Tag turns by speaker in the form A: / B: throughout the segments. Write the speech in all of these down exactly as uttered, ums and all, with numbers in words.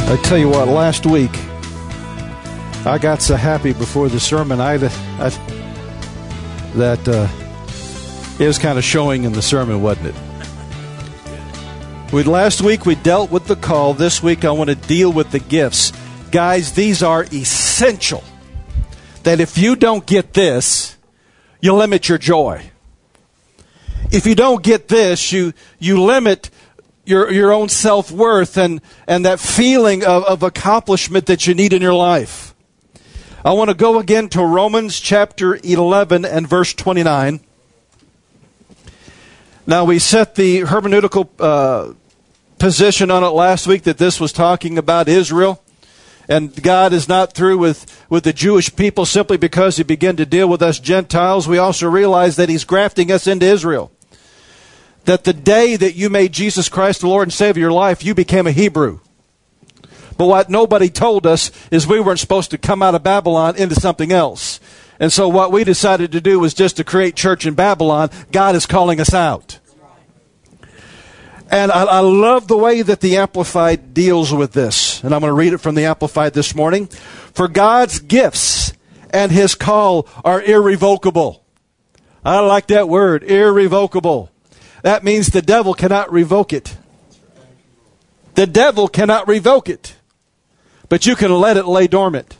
A: I tell you what, last week, I got so happy before the sermon, I, I that uh, it was kind of showing in the sermon, wasn't it? We, last week we dealt with the call. This week I want to deal with the gifts. Guys, these are essential. That if you don't get this, you limit your joy. If you don't get this, you you limit your your own self-worth and, and that feeling of, of accomplishment that you need in your life. I want to go again to Romans chapter eleven and verse twenty-nine. Now, we set the hermeneutical uh, position on it last week that this was talking about Israel. And God is not through with, with the Jewish people simply because He began to deal with us Gentiles. We also realize that He's grafting us into Israel. That the day that you made Jesus Christ the Lord and Savior of your life, you became a Hebrew. But what nobody told us is we weren't supposed to come out of Babylon into something else. And so what we decided to do was just to create church in Babylon. God is calling us out. And I, I love the way that the Amplified deals with this. And I'm going to read it from the Amplified this morning. For God's gifts and His call are irrevocable. I like that word, irrevocable. That means the devil cannot revoke it. The devil cannot revoke it. But you can let it lay dormant.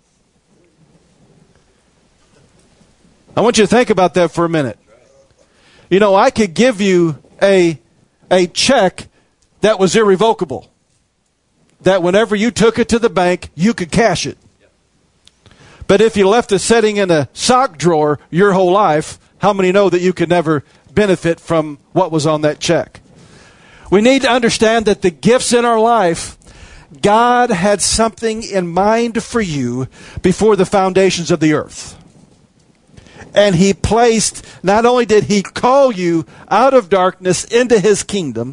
A: I want you to think about that for a minute. You know, I could give you a, a check that was irrevocable. That whenever you took it to the bank, you could cash it. But if you left it sitting in a sock drawer your whole life, how many know that you could never benefit from what was on that check? We need to understand that the gifts in our life, God had something in mind for you before the foundations of the earth. And He placed, not only did He call you out of darkness into His kingdom,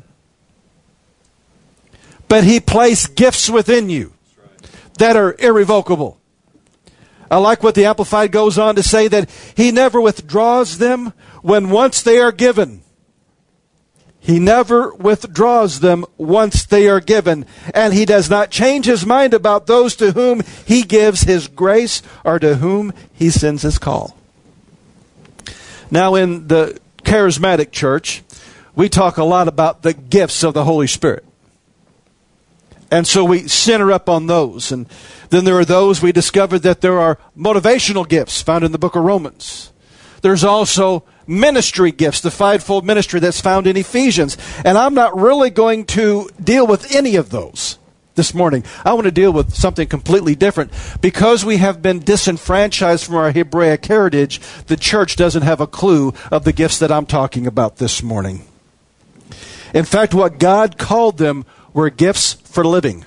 A: but He placed gifts within you that are irrevocable. I like what the Amplified goes on to say, that He never withdraws them when once they are given. He never withdraws them once they are given. And He does not change His mind about those to whom He gives His grace or to whom He sends His call. Now, in the charismatic church, we talk a lot about the gifts of the Holy Spirit. And so we center up on those. And then there are those, we discovered that there are motivational gifts found in the book of Romans. There's also ministry gifts, the fivefold ministry that's found in Ephesians. And I'm not really going to deal with any of those this morning. I want to deal with something completely different. Because we have been disenfranchised from our Hebraic heritage, the church doesn't have a clue of the gifts that I'm talking about this morning. In fact, what God called them were gifts for living.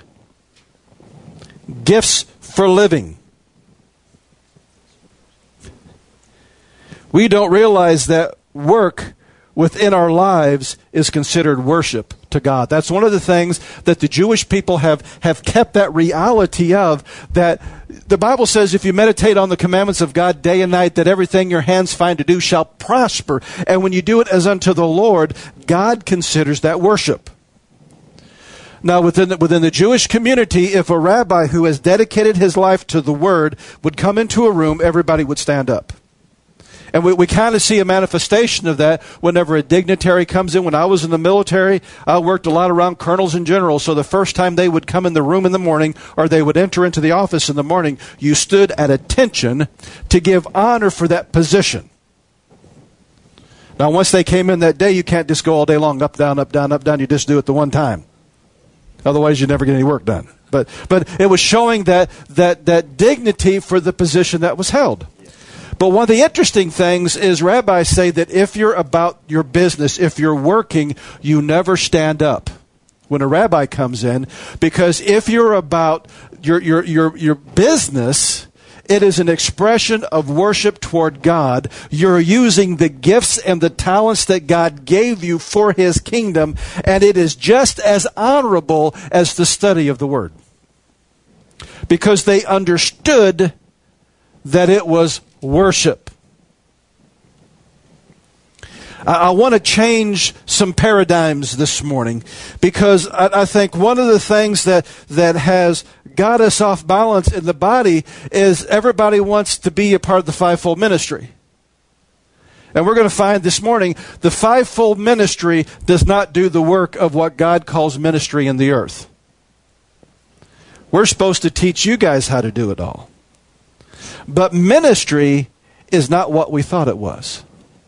A: Gifts for living. We don't realize that work within our lives is considered worship to God. That's one of the things that the Jewish people have, have kept that reality of, that the Bible says if you meditate on the commandments of God day and night, that everything your hands find to do shall prosper. And when you do it as unto the Lord, God considers that worship. Now, within the, within the Jewish community, if a rabbi who has dedicated his life to the Word would come into a room, everybody would stand up. And we, we kind of see a manifestation of that whenever a dignitary comes in. When I was in the military, I worked a lot around colonels and generals. So the first time they would come in the room in the morning, or they would enter into the office in the morning, you stood at attention to give honor for that position. Now, once they came in that day, you can't just go all day long, up, down, up, down, up, down. You just do it the one time. Otherwise, you never get any work done. But but it was showing that that that dignity for the position that was held. But one of the interesting things is rabbis say that if you're about your business, if you're working, you never stand up when a rabbi comes in, because if you're about your your your your business, it is an expression of worship toward God. You're using the gifts and the talents that God gave you for His kingdom, and it is just as honorable as the study of the Word. Because they understood that it was worship. I, I want to change some paradigms this morning, because I, I think one of the things that, that has got us off balance in the body is everybody wants to be a part of the fivefold ministry. And we're going to find this morning the fivefold ministry does not do the work of what God calls ministry in the earth. We're supposed to teach you guys how to do it all. But ministry is not what we thought it was.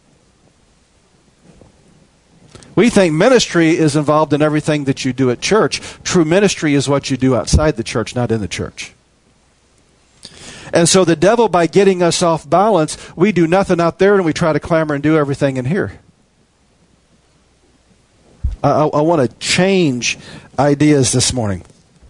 A: We think ministry is involved in everything that you do at church. True ministry is what you do outside the church, not in the church. And so the devil, by getting us off balance, we do nothing out there and we try to clamor and do everything in here. I, I, I want to change ideas this morning.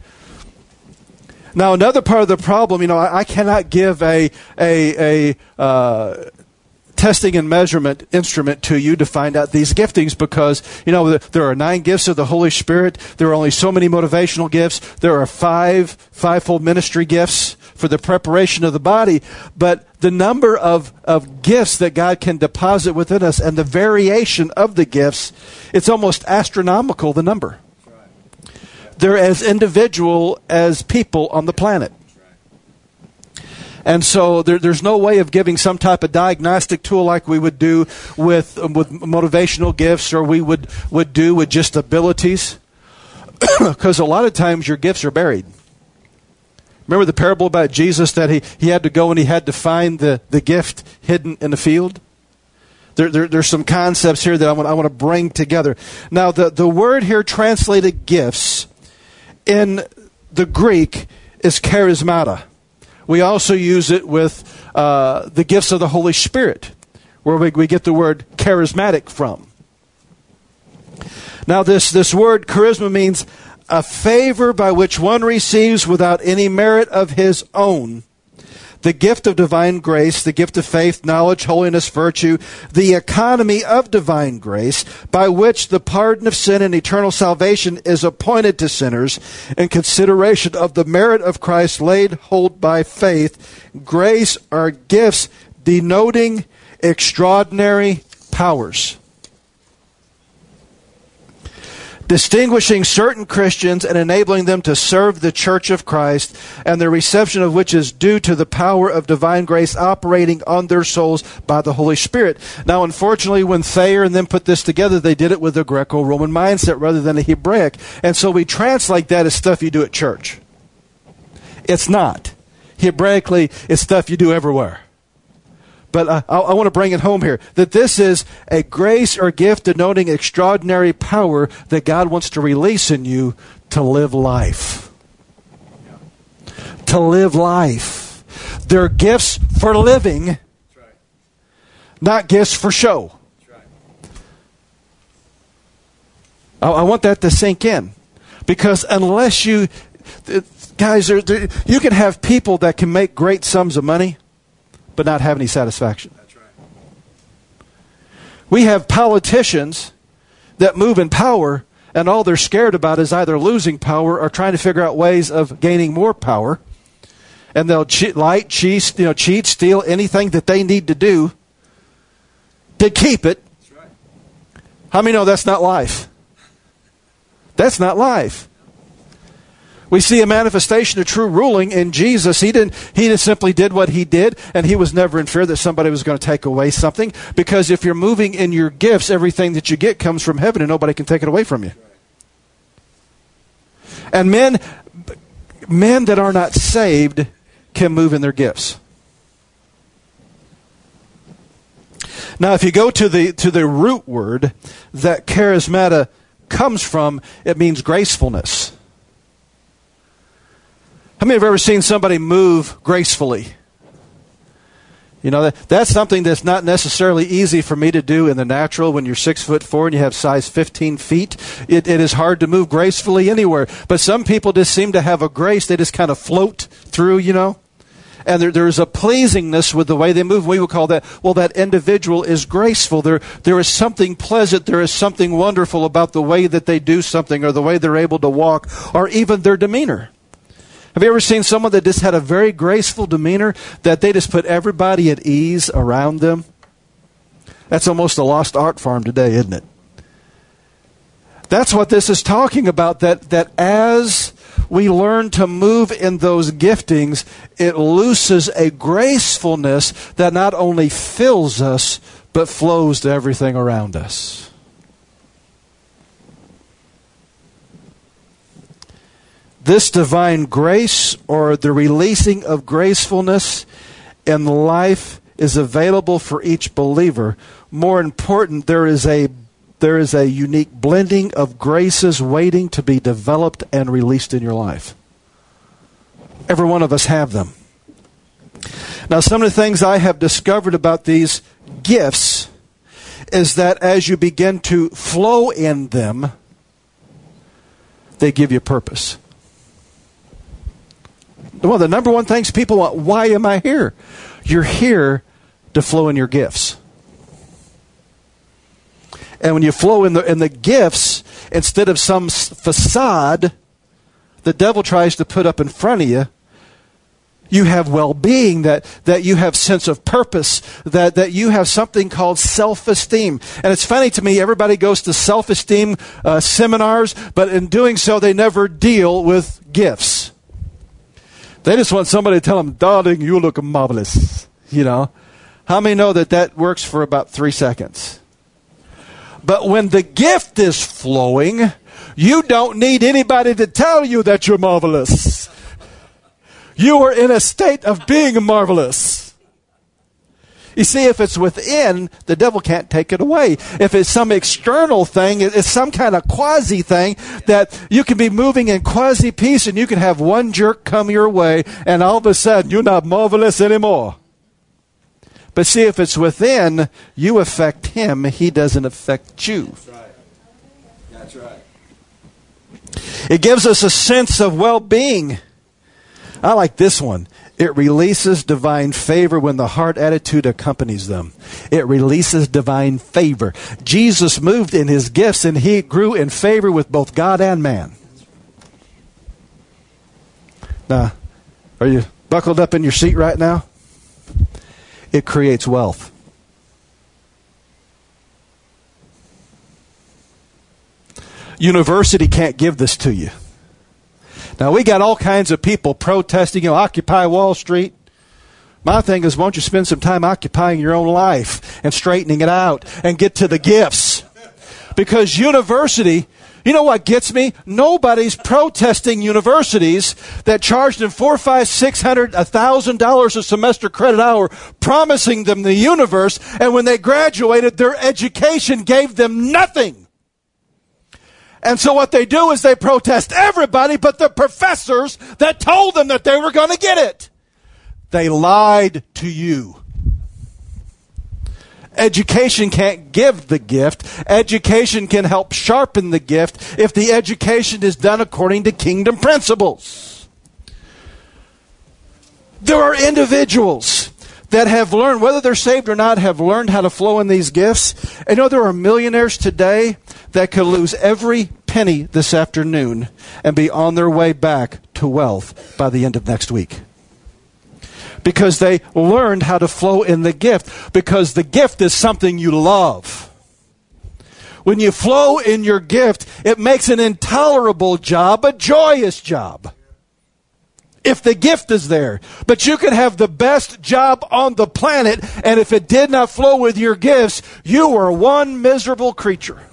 A: Now, another part of the problem, you know, I, I cannot give a a, a uh, testing and measurement instrument to you to find out these giftings, because, you know, there are nine gifts of the Holy Spirit. There are only so many motivational gifts. There are five fivefold ministry gifts for the preparation of the body. But the number of, of gifts that God can deposit within us and the variation of the gifts, it's almost astronomical, the number. They're as individual as people on the planet. And so there, there's no way of giving some type of diagnostic tool like we would do with with motivational gifts, or we would, would do with just abilities. Because a lot of times your gifts are buried. Remember the parable about Jesus, that he, he had to go and he had to find the, the gift hidden in the field? There, there, there's some concepts here that I want, I want to bring together. Now, the, the word here translated gifts in the Greek is charismata. We also use it with uh, the gifts of the Holy Spirit, where we, we get the word charismatic from. Now, this, this word charisma means a favor by which one receives without any merit of his own the gift of divine grace, the gift of faith, knowledge, holiness, virtue, the economy of divine grace, by which the pardon of sin and eternal salvation is appointed to sinners in consideration of the merit of Christ laid hold by faith. Grace are gifts denoting extraordinary powers, distinguishing certain Christians and enabling them to serve the church of Christ, and the reception of which is due to the power of divine grace operating on their souls by the Holy Spirit. Now, unfortunately, when Thayer and them put this together, they did it with a Greco-Roman mindset rather than a Hebraic. And so we translate that as stuff you do at church. It's not. Hebraically, it's stuff you do everywhere. But uh, I, I want to bring it home here, that this is a grace or gift denoting extraordinary power that God wants to release in you to live life. To live life. They're gifts for living, right, not gifts for show. Right. I, I want that to sink in. Because unless you, guys, there, there, you can have people that can make great sums of money, but not have any satisfaction. That's right. We have politicians that move in power, and all they're scared about is either losing power or trying to figure out ways of gaining more power. And they'll cheat, lie, cheat, you know, cheat, steal anything that they need to do to keep it. That's right. How many know that's not life? That's not life. We see a manifestation of true ruling in Jesus. He didn't, he just simply did what he did, and he was never in fear that somebody was going to take away something. Because if you're moving in your gifts, everything that you get comes from heaven, and nobody can take it away from you. And men, men that are not saved can move in their gifts. Now, if you go to the to the root word that charismata comes from, it means gracefulness. How many have ever seen somebody move gracefully? You know, that, that's something that's not necessarily easy for me to do in the natural. When you're six foot four and you have size fifteen feet, it, it is hard to move gracefully anywhere. But some people just seem to have a grace. They just kind of float through, you know. And there, there's a pleasingness with the way they move. We would call that, well, that individual is graceful. There, there is something pleasant. There is something wonderful about the way that they do something, or the way they're able to walk, or even their demeanor. Have you ever seen someone that just had a very graceful demeanor, that they just put everybody at ease around them? That's almost a lost art form today, isn't it? That's what this is talking about, that, that as we learn to move in those giftings, it looses a gracefulness that not only fills us, but flows to everything around us. This divine grace, or the releasing of gracefulness in life, is available for each believer. More important, there is a there is a unique blending of graces waiting to be developed and released in your life. Every one of us have them. Now, some of the things I have discovered about these gifts is that as you begin to flow in them, they give you purpose. One of the number one things people want, why am I here? You're here to flow in your gifts. And when you flow in the in the gifts, instead of some facade the devil tries to put up in front of you, you have well-being, that, that you have sense of purpose, that, that you have something called self-esteem. And it's funny to me, everybody goes to self-esteem uh, seminars, but in doing so, they never deal with gifts. They just want somebody to tell them, darling, you look marvelous. You know, how many know that that works for about three seconds? But when the gift is flowing, you don't need anybody to tell you that you're marvelous. You are in a state of being marvelous. You see, if it's within, the devil can't take it away. If it's some external thing, it's some kind of quasi thing that you can be moving in quasi peace, and you can have one jerk come your way, and all of a sudden you're not marvelous anymore. But see, if it's within, you affect him. He doesn't affect you.
B: That's right. That's right.
A: It gives us a sense of well-being. I like this one. It releases divine favor when the heart attitude accompanies them. It releases divine favor. Jesus moved in his gifts, and he grew in favor with both God and man. Now, are you buckled up in your seat right now? It creates wealth. University can't give this to you. Now, we got all kinds of people protesting, you know, Occupy Wall Street. My thing is, won't you spend some time occupying your own life and straightening it out and get to the gifts? Because university, you know what gets me? Nobody's protesting universities that charged them four, five, six hundred, a thousand dollars a semester credit hour, promising them the universe, and when they graduated, their education gave them nothing. And so what they do is they protest everybody but the professors that told them that they were going to get it. They lied to you. Education can't give the gift. Education can help sharpen the gift if the education is done according to kingdom principles. There are individuals that have learned, whether they're saved or not, have learned how to flow in these gifts. And you know, there are millionaires today that could lose every penny this afternoon and be on their way back to wealth by the end of next week. Because they learned how to flow in the gift. Because the gift is something you love. When you flow in your gift, it makes an intolerable job a joyous job. If the gift is there. But you could have the best job on the planet, and if it did not flow with your gifts, you were one miserable creature.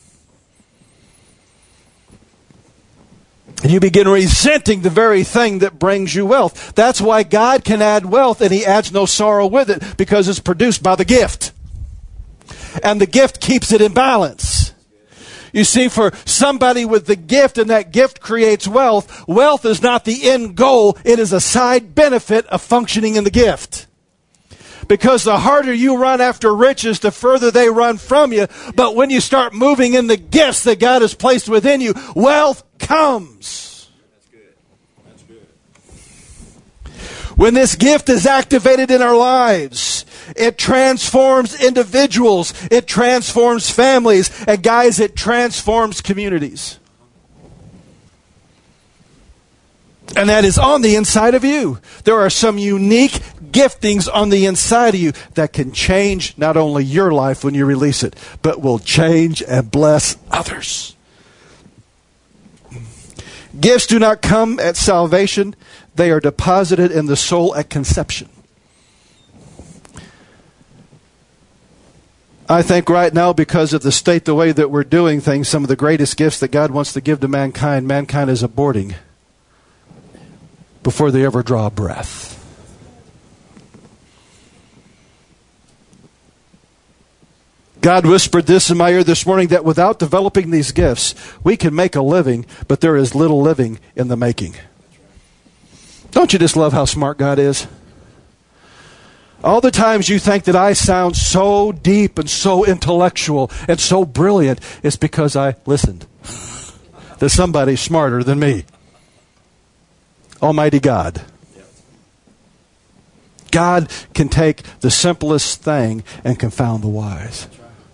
A: And you begin resenting the very thing that brings you wealth. That's why God can add wealth, and he adds no sorrow with it, because it's produced by the gift. And the gift keeps it in balance. You see, for somebody with the gift, and that gift creates wealth, wealth is not the end goal. It is a side benefit of functioning in the gift. Because the harder you run after riches, the further they run from you. But when you start moving in the gifts that God has placed within you, wealth comes.
B: That's good. That's good.
A: When this gift is activated in our lives, it transforms individuals. It transforms families. And guys, it transforms communities. And that is on the inside of you. There are some unique giftings on the inside of you that can change not only your life when you release it, but will change and bless others. Gifts do not come at salvation. They are deposited in the soul at conception. I think right now, because of the state, the way that we're doing things, some of the greatest gifts that God wants to give to mankind, mankind is aborting before they ever draw a breath. God whispered this in my ear this morning, that without developing these gifts, we can make a living, but there is little living in the making. Don't you just love how smart God is? All the times you think that I sound so deep and so intellectual and so brilliant, it's because I listened to somebody smarter than me. Almighty God. God can take the simplest thing and confound the wise.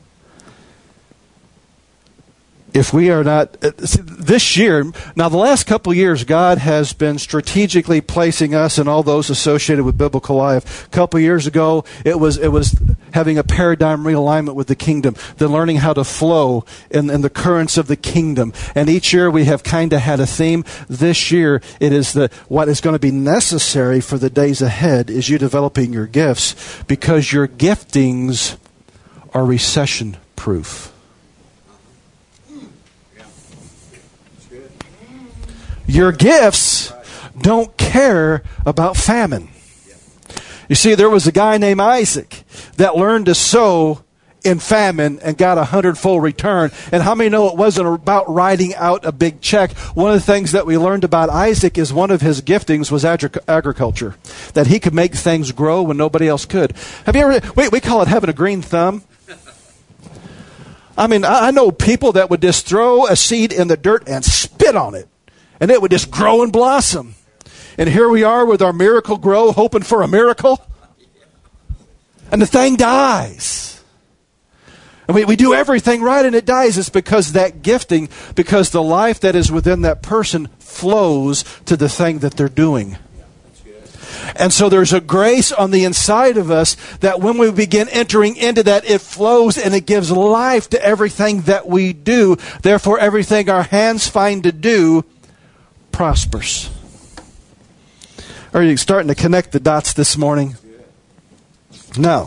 A: If we are not, this year, now the last couple of years, God has been strategically placing us and all those associated with biblical life. A couple of years ago, it was it was having a paradigm realignment with the kingdom, then learning how to flow in, in the currents of the kingdom. And each year we have kind of had a theme. This year, it is the what is going to be necessary for the days ahead is you developing your gifts, because your giftings are recession proof. Your gifts don't care about famine. You see, there was a guy named Isaac that learned to sow in famine and got a hundredfold return. And how many know it wasn't about writing out a big check? One of the things that we learned about Isaac is one of his giftings was agri- agriculture, that he could make things grow when nobody else could. Have you ever, we, we call it having a green thumb. I mean, I, I know people that would just throw a seed in the dirt and spit on it, and it would just grow and blossom. And here we are with our Miracle Grow, hoping for a miracle. And the thing dies. And we, we do everything right and it dies. It's because that gifting, because the life that is within that person flows to the thing that they're doing. And so there's a grace on the inside of us that when we begin entering into that, it flows and it gives life to everything that we do. Therefore, everything our hands find to do prospers. Are you starting to connect the dots this morning? Now,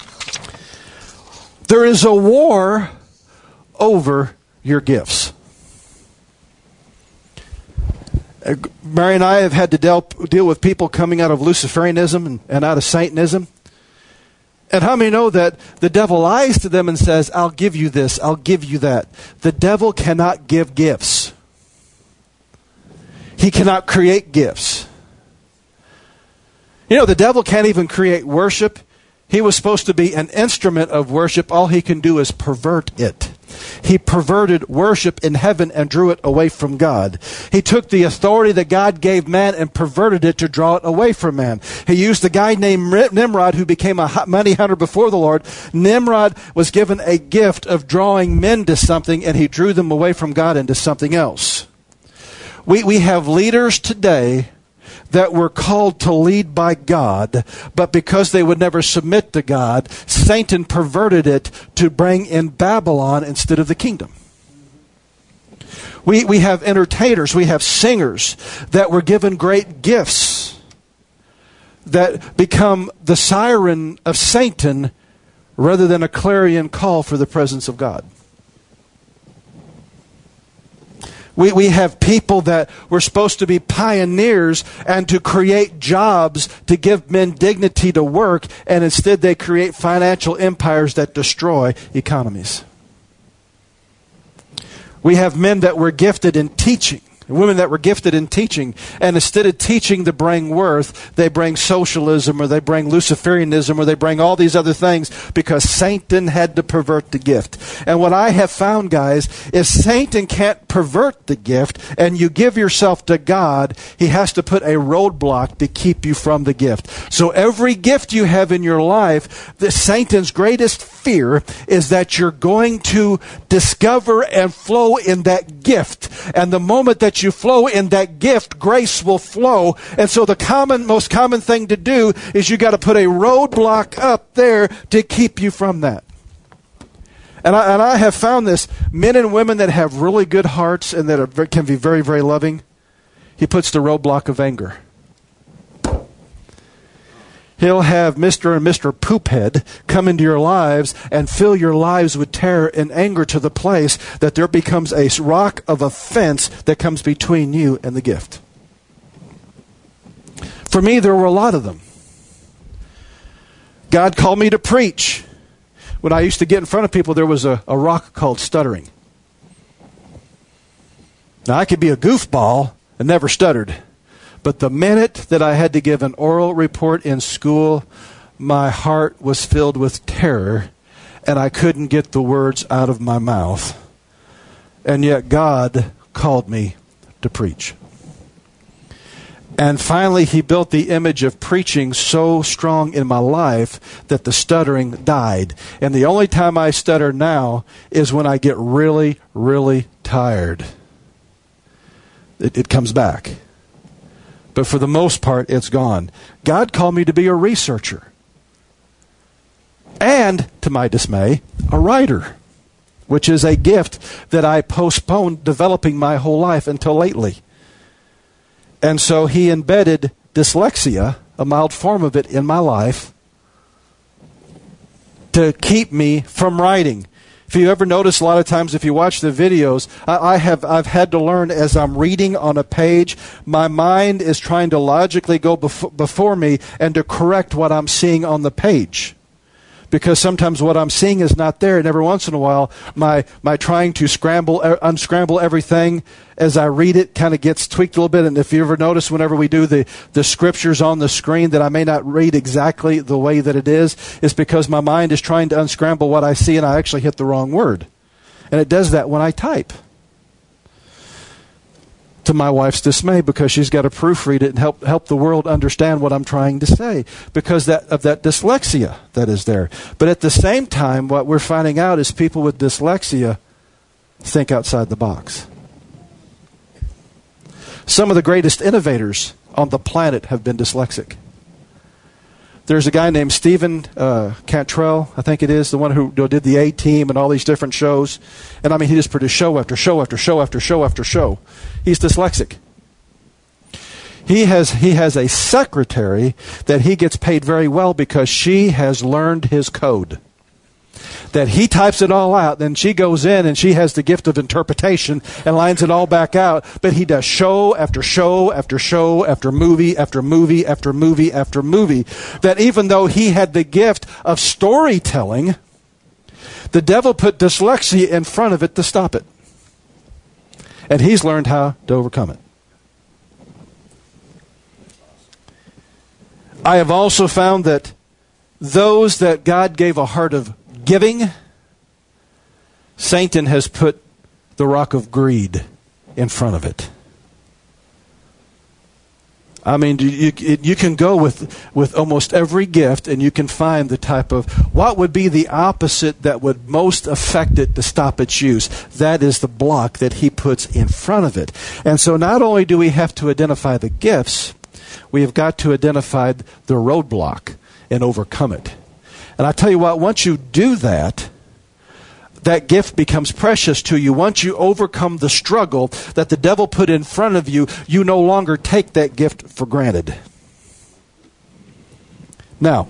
A: there is a war over your gifts. Mary and I have had to deal, deal with people coming out of Luciferianism and, and out of Satanism. And how many know that the devil lies to them and says, I'll give you this, I'll give you that. The devil cannot give gifts. He cannot create gifts. You know, the devil can't even create worship. He was supposed to be an instrument of worship. All he can do is pervert it. He perverted worship in heaven and drew it away from God. He took the authority that God gave man and perverted it to draw it away from man. He used a guy named Nimrod who became a money hunter before the Lord. Nimrod was given a gift of drawing men to something, and he drew them away from God into something else. We, we have leaders today that were called to lead by God, but because they would never submit to God, Satan perverted it to bring in Babylon instead of the kingdom. We, we have entertainers, we have singers that were given great gifts that become the siren of Satan rather than a clarion call for the presence of God. We we have people that were supposed to be pioneers and to create jobs to give men dignity to work, and instead they create financial empires that destroy economies. We have men that were gifted in teaching, women that were gifted in teaching, and instead of teaching to bring worth, they bring socialism or they bring Luciferianism or they bring all these other things because Satan had to pervert the gift. And what I have found, guys, is Satan can't pervert the gift and you give yourself to God, he has to put a roadblock to keep you from the gift. So every gift you have in your life, the Satan's greatest fear is that you're going to discover and flow in that gift. And the moment that you flow in that gift, grace will flow. And so the common, most common thing to do is you got to put a roadblock up there to keep you from that. And I, and I have found this, men and women that have really good hearts and that are, can be very, very loving, he puts the roadblock of anger. He'll have Mister and Mister Poophead come into your lives and fill your lives with terror and anger to the place that there becomes a rock of offense that comes between you and the gift. For me, there were a lot of them. God called me to preach. When I used to get in front of people, there was a, a rock called stuttering. Now, I could be a goofball and never stuttered. But the minute that I had to give an oral report in school, my heart was filled with terror, and I couldn't get the words out of my mouth. And yet God called me to preach. And finally, he built the image of preaching so strong in my life that the stuttering died. And the only time I stutter now is when I get really, really tired. It, it comes back. But for the most part, it's gone. God called me to be a researcher. And, to my dismay, a writer, which is a gift that I postponed developing my whole life until lately. And so he embedded dyslexia, a mild form of it, in my life to keep me from writing. If you ever notice, a lot of times if you watch the videos, I, I have I've had to learn as I'm reading on a page, my mind is trying to logically go bef- before me and to correct what I'm seeing on the page. Because sometimes what I'm seeing is not there, and every once in a while, my my trying to scramble, uh, unscramble everything as I read it kind of gets tweaked a little bit. And if you ever notice, whenever we do the, the scriptures on the screen, that I may not read exactly the way that it is, it's because my mind is trying to unscramble what I see, and I actually hit the wrong word. And it does that when I type. To my wife's dismay, because she's got to proofread it and help help the world understand what I'm trying to say, because that of that dyslexia that is there. But at the same time, what we're finding out is people with dyslexia think outside the box. Some of the greatest innovators on the planet have been dyslexic. There's a guy named Stephen uh, Cantrell, I think it is, the one who did the A-Team and all these different shows. And I mean, he just produced show after show after show after show after show. He's dyslexic. He has he has a secretary that he gets paid very well because she has learned his code. That he types it all out, then she goes in and she has the gift of interpretation and lines it all back out. But he does show after show after show after movie after movie after movie after movie. That even though he had the gift of storytelling, the devil put dyslexia in front of it to stop it. And he's learned how to overcome it. I have also found that those that God gave a heart of giving, Satan has put the rock of greed in front of it. I mean, you, you can go with, with almost every gift and you can find the type of, what would be the opposite that would most affect it to stop its use? That is the block that he puts in front of it. And so not only do we have to identify the gifts, we have got to identify the roadblock and overcome it. And I tell you what, once you do that, that gift becomes precious to you. Once you overcome the struggle that the devil put in front of you, you no longer take that gift for granted. Now,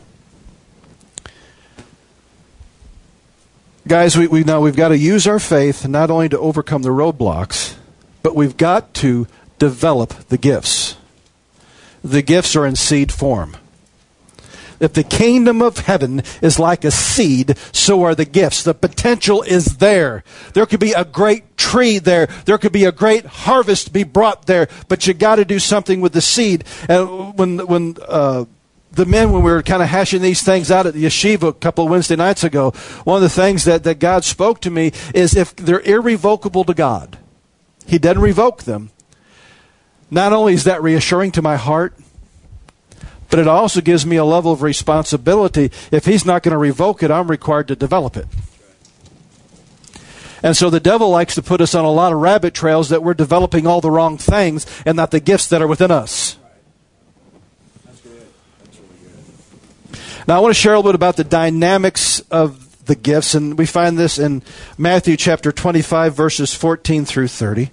A: guys, we, we now we've got to use our faith not only to overcome the roadblocks, but we've got to develop the gifts. The gifts are in seed form. If the kingdom of heaven is like a seed, so are the gifts. The potential is there. There could be a great tree there. There could be a great harvest be brought there. But you got to do something with the seed. And when when uh, the men, when we were kind of hashing these things out at the yeshiva a couple of Wednesday nights ago, one of the things that, that God spoke to me is if they're irrevocable to God, He doesn't revoke them. Not only is that reassuring to my heart, but it also gives me a level of responsibility. If he's not going to revoke it, I'm required to develop it. And so the devil likes to put us on a lot of rabbit trails that we're developing all the wrong things and not the gifts that are within us.
B: That's good. That's really good.
A: Now I want to share a little bit about the dynamics of the gifts, and we find this in Matthew chapter twenty-five, verses fourteen through thirty.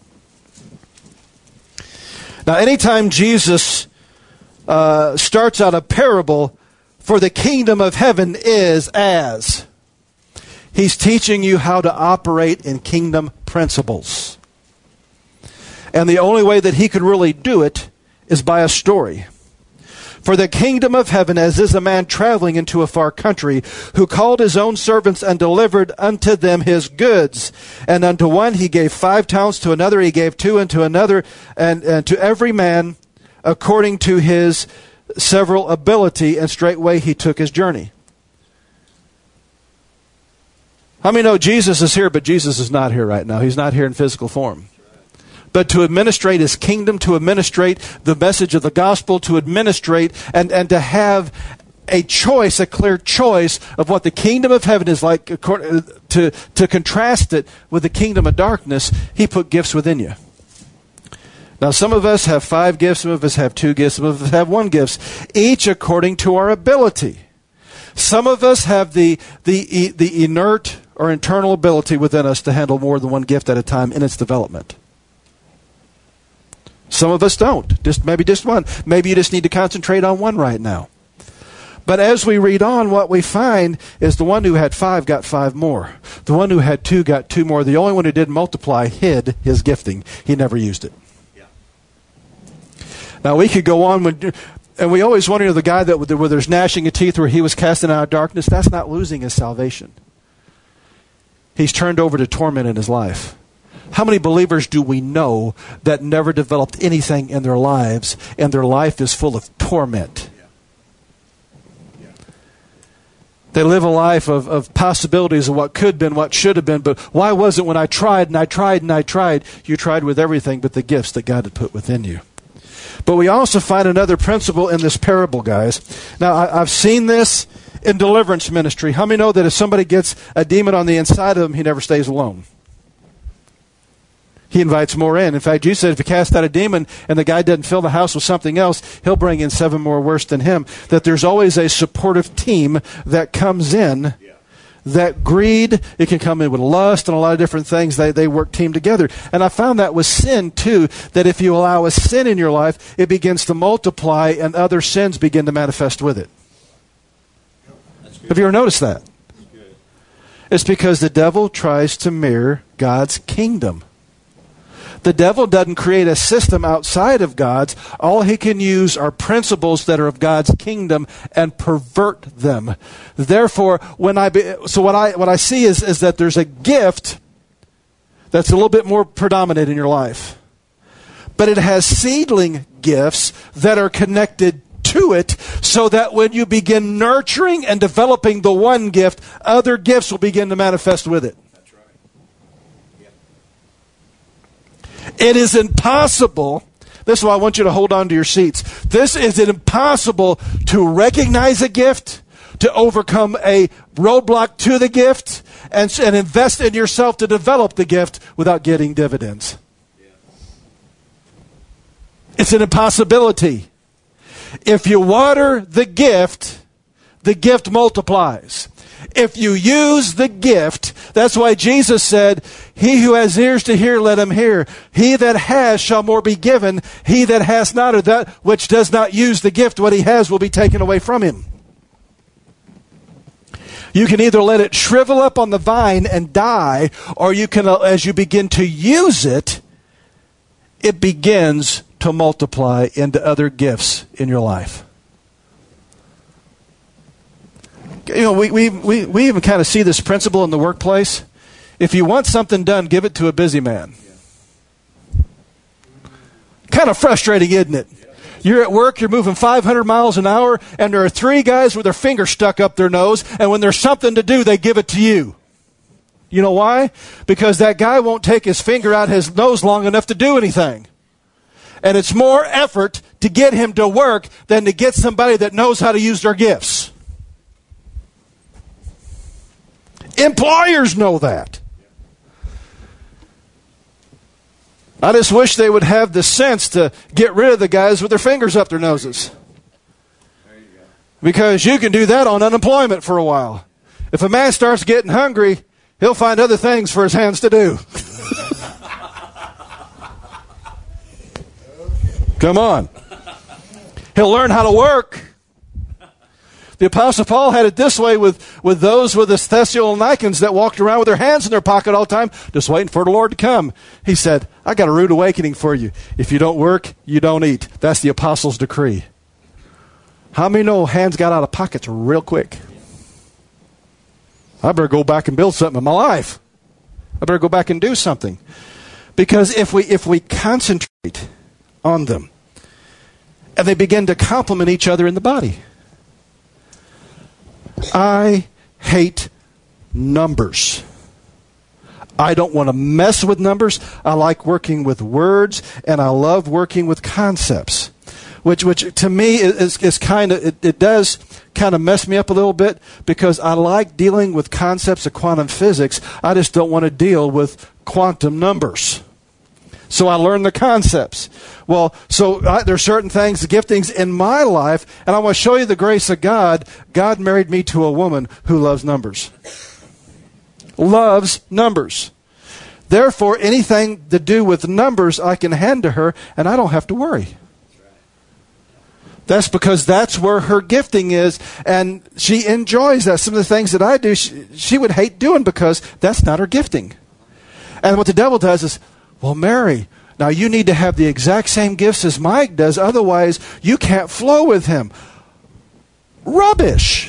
A: Now anytime Jesus uh, starts out a parable, for the kingdom of heaven is as... He's teaching you how to operate in kingdom principles. And the only way that he could really do it is by a story. For the kingdom of heaven as is a man traveling into a far country, who called his own servants and delivered unto them his goods. And unto one he gave five talents, to another he gave two, and to another, and, and to every man according to his several ability, and straightway he took his journey. How many know Jesus is here, but Jesus is not here right now? He's not here in physical form. But to administrate his kingdom, to administrate the message of the gospel, to administrate and, and to have a choice, a clear choice of what the kingdom of heaven is like, to, to contrast it with the kingdom of darkness, he put gifts within you. Now, some of us have five gifts, some of us have two gifts, some of us have one gift, each according to our ability. Some of us have the the the inert or internal ability within us to handle more than one gift at a time in its development. Some of us don't. Just maybe just one. Maybe you just need to concentrate on one right now. But as we read on, what we find is the one who had five got five more. The one who had two got two more. The only one who didn't multiply hid his gifting. He never used it.
B: Yeah.
A: Now we could go on with... And we always wonder, the guy that where there's gnashing of teeth, where he was casting out darkness, that's not losing his salvation. He's turned over to torment in his life. How many believers do we know that never developed anything in their lives, and their life is full of torment?
B: Yeah. Yeah.
A: They live a life of, of possibilities of what could have been, what should have been, but why was it when I tried and I tried and I tried? You tried with everything but the gifts that God had put within you. But we also find another principle in this parable, guys. Now, I, I've seen this in deliverance ministry. How many know that if somebody gets a demon on the inside of them, he never stays alone? He invites more in. In fact, Jesus said if you cast out a demon and the guy doesn't fill the house with something else, he'll bring in seven more worse than him. That there's always a supportive team that comes in.
B: Yeah.
A: That greed, it can come in with lust and a lot of different things. They they work team together. And I found that with sin too, that if you allow a sin in your life, it begins to multiply and other sins begin to manifest with it. Have you ever noticed that?
B: That's good.
A: It's because the devil tries to mirror God's kingdom. The devil doesn't create a system outside of God's. All he can use are principles that are of God's kingdom and pervert them. Therefore, when I be, so what I what I see is is that there's a gift that's a little bit more predominant in your life, but it has seedling gifts that are connected to it, so that when you begin nurturing and developing the one gift, other gifts will begin to manifest with it. It is impossible. This is why I want you to hold on to your seats. This is impossible to recognize a gift, to overcome a roadblock to the gift, and, and invest in yourself to develop the gift without getting dividends.
B: Yeah.
A: It's an impossibility. If you water the gift, the gift multiplies. If you use the gift, that's why Jesus said, he who has ears to hear, let him hear. He that has shall more be given. He that has not, or that which does not use the gift, what he has will be taken away from him. You can either let it shrivel up on the vine and die, or you can, as you begin to use it, it begins to multiply into other gifts in your life. You know, we, we, we, we even kind of see this principle in the workplace. If you want something done, give it to a busy man. Yeah. Kind of frustrating, isn't it? Yeah. You're at work, you're moving five hundred miles an hour, and there are three guys with their finger stuck up their nose, and when there's something to do, they give it to you. You know why? Because that guy won't take his finger out his nose long enough to do anything. And it's more effort to get him to work than to get somebody that knows how to use their gifts. Employers know that. I just wish they would have the sense to get rid of the guys with their fingers up their noses.
B: There you go.
A: Because you can do that on unemployment for a while. If a man starts getting hungry, he'll find other things for his hands to do. Come on. He'll learn how to work. The Apostle Paul had it this way with, with those with the Thessalonians that walked around with their hands in their pocket all the time, just waiting for the Lord to come. He said, I got a rude awakening for you. If you don't work, you don't eat. That's the apostles' decree. How many know hands got out of pockets real quick? I better go back and build something in my life. I better go back and do something. Because if we if we concentrate on them, and they begin to complement each other in the body. I hate numbers. I don't want to mess with numbers. I like working with words, and I love working with concepts. Which, which to me is, is kind of, it, it does kind of mess me up a little bit because I like dealing with concepts of quantum physics. I just don't want to deal with quantum numbers. So I learn the concepts. Well, so I, there are certain things, giftings in my life, and I want to show you the grace of God. God married me to a woman who loves numbers. Loves numbers. Therefore, anything to do with numbers I can hand to her, and I don't have to worry. That's because that's where her gifting is, and she enjoys that. Some of the things that I do, she, she would hate doing because that's not her gifting. And what the devil does is, well, Mary, now you need to have the exact same gifts as Mike does, otherwise you can't flow with him. Rubbish.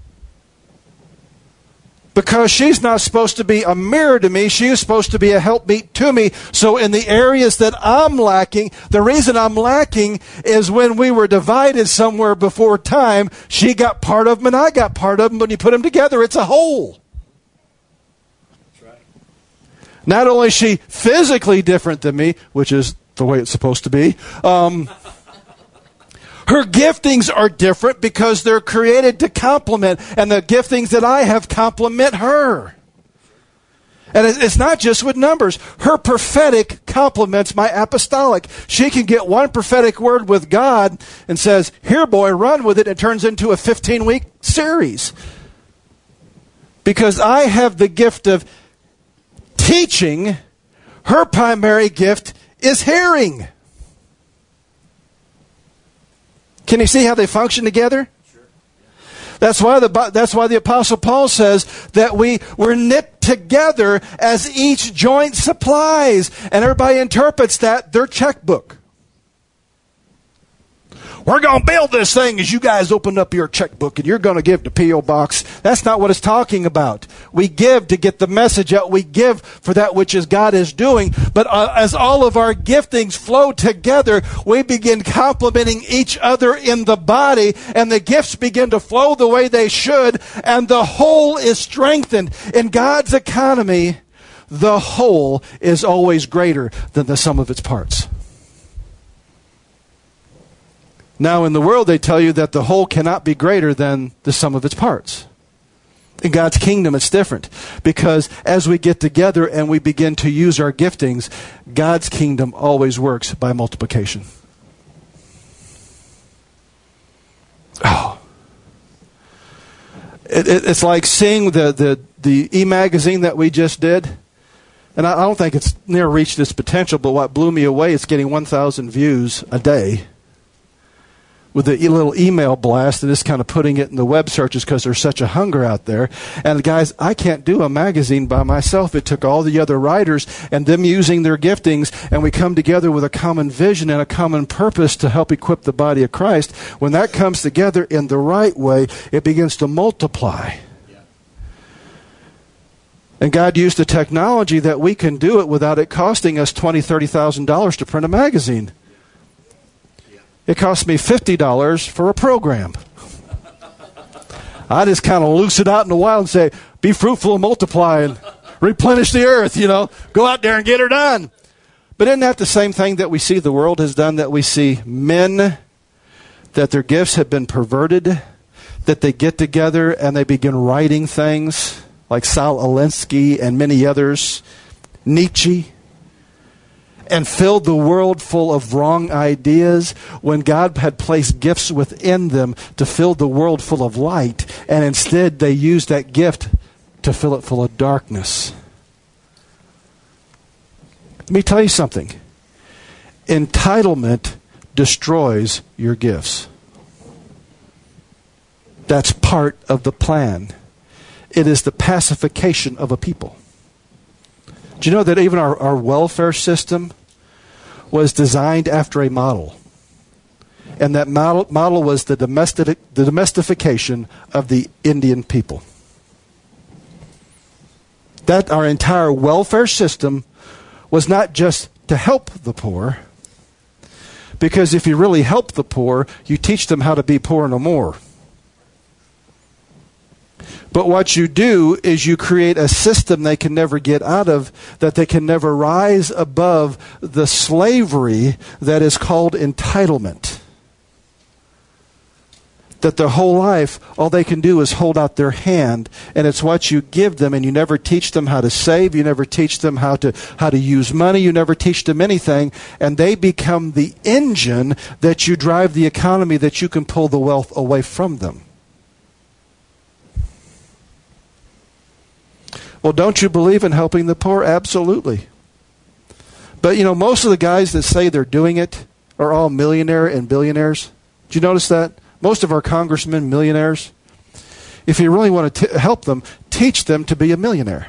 A: Because she's not supposed to be a mirror to me. She is supposed to be a helpmeet to me. So in the areas that I'm lacking, the reason I'm lacking is when we were divided somewhere before time, she got part of them and I got part of them. When you put them together, it's a whole.
B: That's right.
A: Not only is she physically different than me, which is the way it's supposed to be, um, her giftings are different because they're created to complement, and the giftings that I have complement her. And it's not just with numbers. Her prophetic complements my apostolic. She can get one prophetic word with God and says, here boy, run with it. It turns into a fifteen-week series. Because I have the gift of teaching, her primary gift is hearing. Can you see how they function together?
B: Sure.
A: That's why the that's why the Apostle Paul says that we we're knit together as each joint supplies, and everybody interprets that their checkbook. We're going to build this thing as you guys open up your checkbook and you're going to give to P O Box. That's not what it's talking about. We give to get the message out. We give for that which is God is doing. But uh, as all of our giftings flow together, we begin complementing each other in the body, and the gifts begin to flow the way they should, and the whole is strengthened. In God's economy, the whole is always greater than the sum of its parts. Now, in the world, they tell you that the whole cannot be greater than the sum of its parts. In God's kingdom, it's different. Because as we get together and we begin to use our giftings, God's kingdom always works by multiplication. Oh. It, it, it's like seeing the, the, the e-magazine that we just did. And I, I don't think it's near reached its potential, but what blew me away, it's getting one thousand views a day. With a little email blast and just kind of putting it in the web searches because there's such a hunger out there. And guys, I can't do a magazine by myself. It took all the other writers and them using their giftings, and we come together with a common vision and a common purpose to help equip the body of Christ. When that comes together in the right way, it begins to multiply.
B: Yeah.
A: And God used the technology that we can do it without it costing us twenty thousand dollars, thirty thousand dollars to print a magazine. It cost me fifty dollars for a program. I just kind of loose it out in the wild and say, be fruitful and multiply and replenish the earth, you know. Go out there and get her done. But isn't that the same thing that we see the world has done, that we see men, that their gifts have been perverted, that they get together and they begin writing things like Saul Alinsky and many others, Nietzsche, and filled the world full of wrong ideas when God had placed gifts within them to fill the world full of light, and instead they used that gift to fill it full of darkness. Let me tell you something. Entitlement destroys your gifts. That's part of the plan. It is the pacification of a people. Do you know that even our, our welfare system was designed after a model? And that model, model was the, domestic, the domestication of the Indian people. That our entire welfare system was not just to help the poor, because if you really help the poor, you teach them how to be poor no more. But what you do is you create a system they can never get out of, that they can never rise above the slavery that is called entitlement. That their whole life, all they can do is hold out their hand, and it's what you give them, and you never teach them how to save, you never teach them how to how to use money, you never teach them anything, and they become the engine that you drive the economy, that you can pull the wealth away from them. Well, don't you believe in helping the poor? Absolutely. But, you know, most of the guys that say they're doing it are all millionaire and billionaires. Did you notice that? Most of our congressmen, millionaires. If you really want to t- help them, teach them to be a millionaire.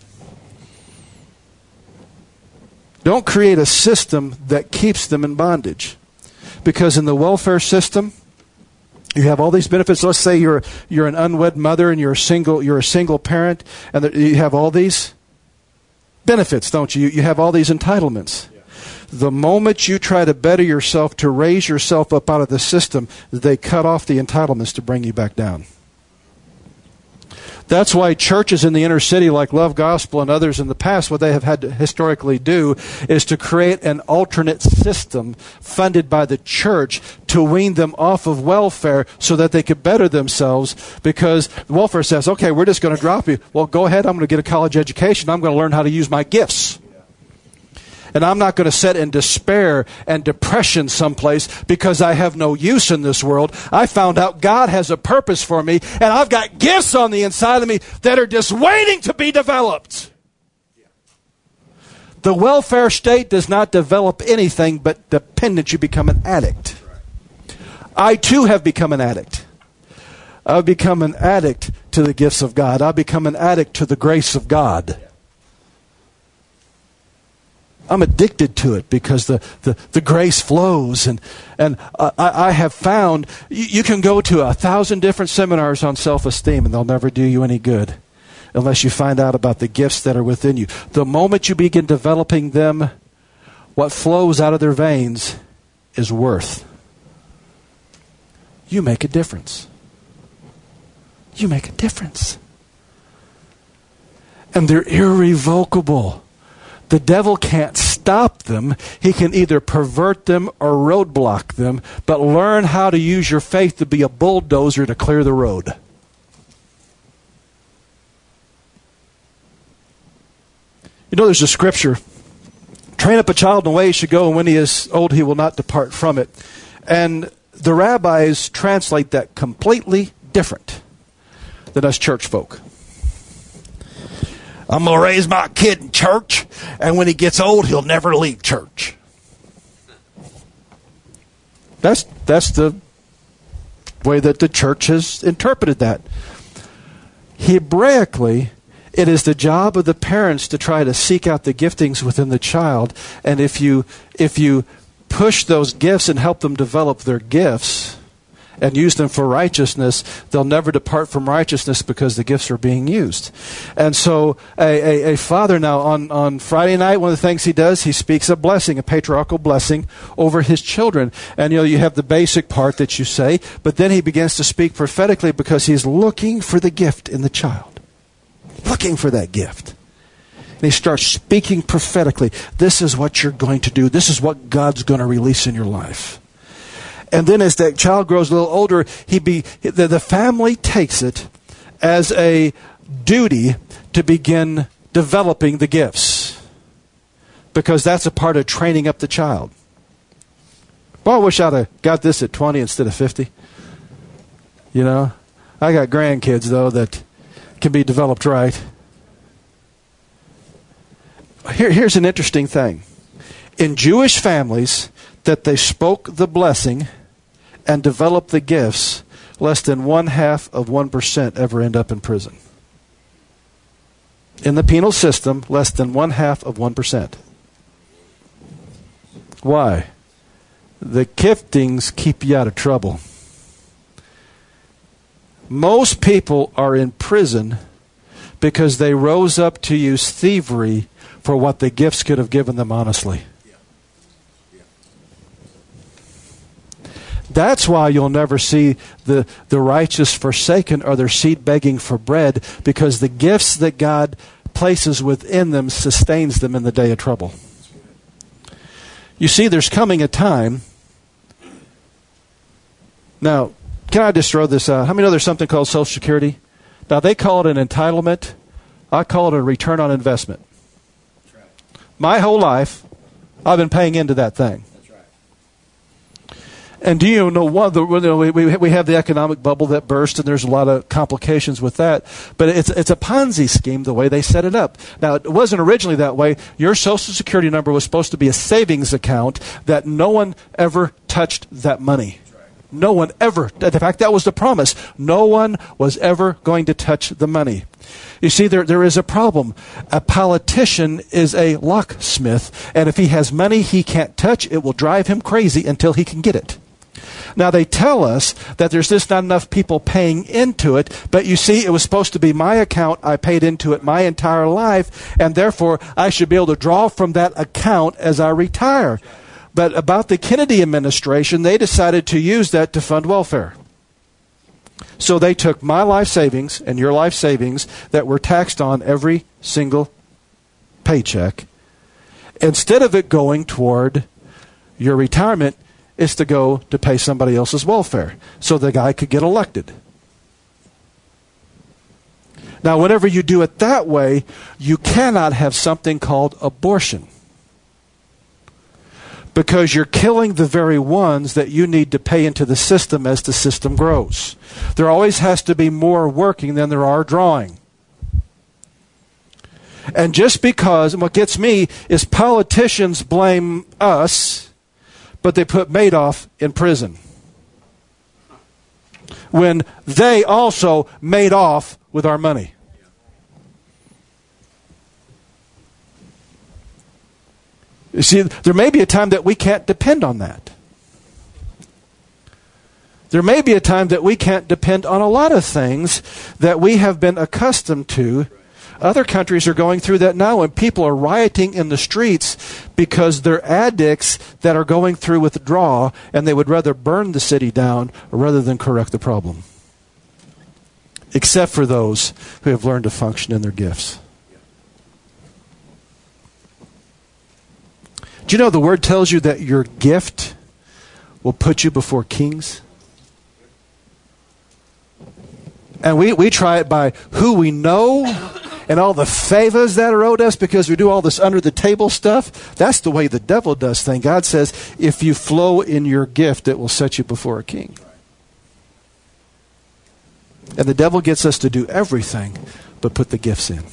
A: Don't create a system that keeps them in bondage. Because in the welfare system, you have all these benefits. Let's say you're you're an unwed mother and you're a single you're a single parent, and there, you have all these benefits, don't you? You have all these entitlements. Yeah. The moment you try to better yourself, to raise yourself up out of the system, they cut off the entitlements to bring you back down. That's why churches in the inner city like Love Gospel and others in the past, what they have had to historically do is to create an alternate system funded by the church to wean them off of welfare so that they could better themselves, because welfare says, okay, we're just going to drop you. Well, go ahead. I'm going to get a college education. I'm going to learn how to use my gifts. And I'm not going to sit in despair and depression someplace because I have no use in this world. I found out God has a purpose for me, and I've got gifts on the inside of me that are just waiting to be developed. The welfare state does not develop anything but dependence. You become an addict. I too have become an addict. I've become an addict to the gifts of God. I've become an addict to the grace of God. I'm addicted to it because the, the, the grace flows. And, and uh, I, I have found you, you can go to a thousand different seminars on self-esteem and they'll never do you any good unless you find out about the gifts that are within you. The moment you begin developing them, what flows out of their veins is worth. You make a difference. You make a difference. And they're irrevocable. The devil can't stop them. He can either pervert them or roadblock them, but learn how to use your faith to be a bulldozer to clear the road. You know, there's a scripture, train up a child in the way he should go, and when he is old, he will not depart from it. And the rabbis translate that completely different than us church folk. I'm going to raise my kid in church, and when he gets old, he'll never leave church. That's that's the way that the church has interpreted that. Hebraically, it is the job of the parents to try to seek out the giftings within the child, and if you if you push those gifts and help them develop their gifts and use them for righteousness, they'll never depart from righteousness because the gifts are being used. And so a, a, a father now on, on Friday night, one of the things he does, he speaks a blessing, a patriarchal blessing over his children. And you know, you have the basic part that you say, but then he begins to speak prophetically because he's looking for the gift in the child. Looking for that gift. And he starts speaking prophetically. This is what you're going to do. This is what God's going to release in your life. And then as that child grows a little older, he be the, the family takes it as a duty to begin developing the gifts, because that's a part of training up the child. Well, I wish I'd have got this at twenty instead of fifty. You know, I got grandkids, though, that can be developed right. Here, here's an interesting thing. In Jewish families that they spoke the blessing and developed the gifts, less than one half of one percent ever end up in prison. In the penal system, less than one half of one percent. Why? The giftings keep you out of trouble. Most people are in prison because they rose up to use thievery for what the gifts could have given them honestly. That's why you'll never see the, the righteous forsaken or their seed begging for bread, because the gifts that God places within them sustains them in the day of trouble. You see, there's coming a time. Now, can I just throw this out? How many know there's something called Social Security? Now, they call it an entitlement. I call it a return on investment. That's right. My whole life, I've been paying into that thing. That's right. And do you know, one, the, you know we, we have the economic bubble that burst, and there's a lot of complications with that. But it's, it's a Ponzi scheme the way they set it up. Now, it wasn't originally that way. Your Social Security number was supposed to be a savings account that no one ever touched that money. No one ever. In fact, that was the promise. No one was ever going to touch the money. You see, there there is a problem. A politician is a locksmith, and if he has money he can't touch, it will drive him crazy until he can get it. Now, they tell us that there's just not enough people paying into it, but you see, it was supposed to be my account. I paid into it my entire life, and therefore I should be able to draw from that account as I retire. But about the Kennedy administration, they decided to use that to fund welfare. So they took my life savings and your life savings that were taxed on every single paycheck. Instead of it going toward your retirement, it's to go to pay somebody else's welfare so the guy could get elected. Now, whenever you do it that way, you cannot have something called abortion, because you're killing the very ones that you need to pay into the system as the system grows. There always has to be more working than there are drawing. And just because, and what gets me is politicians blame us, but they put Madoff in prison, when they also made off with our money. You see, there may be a time that we can't depend on that. There may be a time that we can't depend on a lot of things that we have been accustomed to. Other countries are going through that now, and people are rioting in the streets because they're addicts that are going through withdrawal, and they would rather burn the city down rather than correct the problem. Except for those who have learned to function in their gifts. Do you know the Word tells you that your gift will put you before kings? And we, we try it by who we know and all the favors that are owed us because we do all this under-the-table stuff. That's the way the devil does things. God says, if you flow in your gift, it will set you before a king. And the devil gets us to do everything but put the gifts in.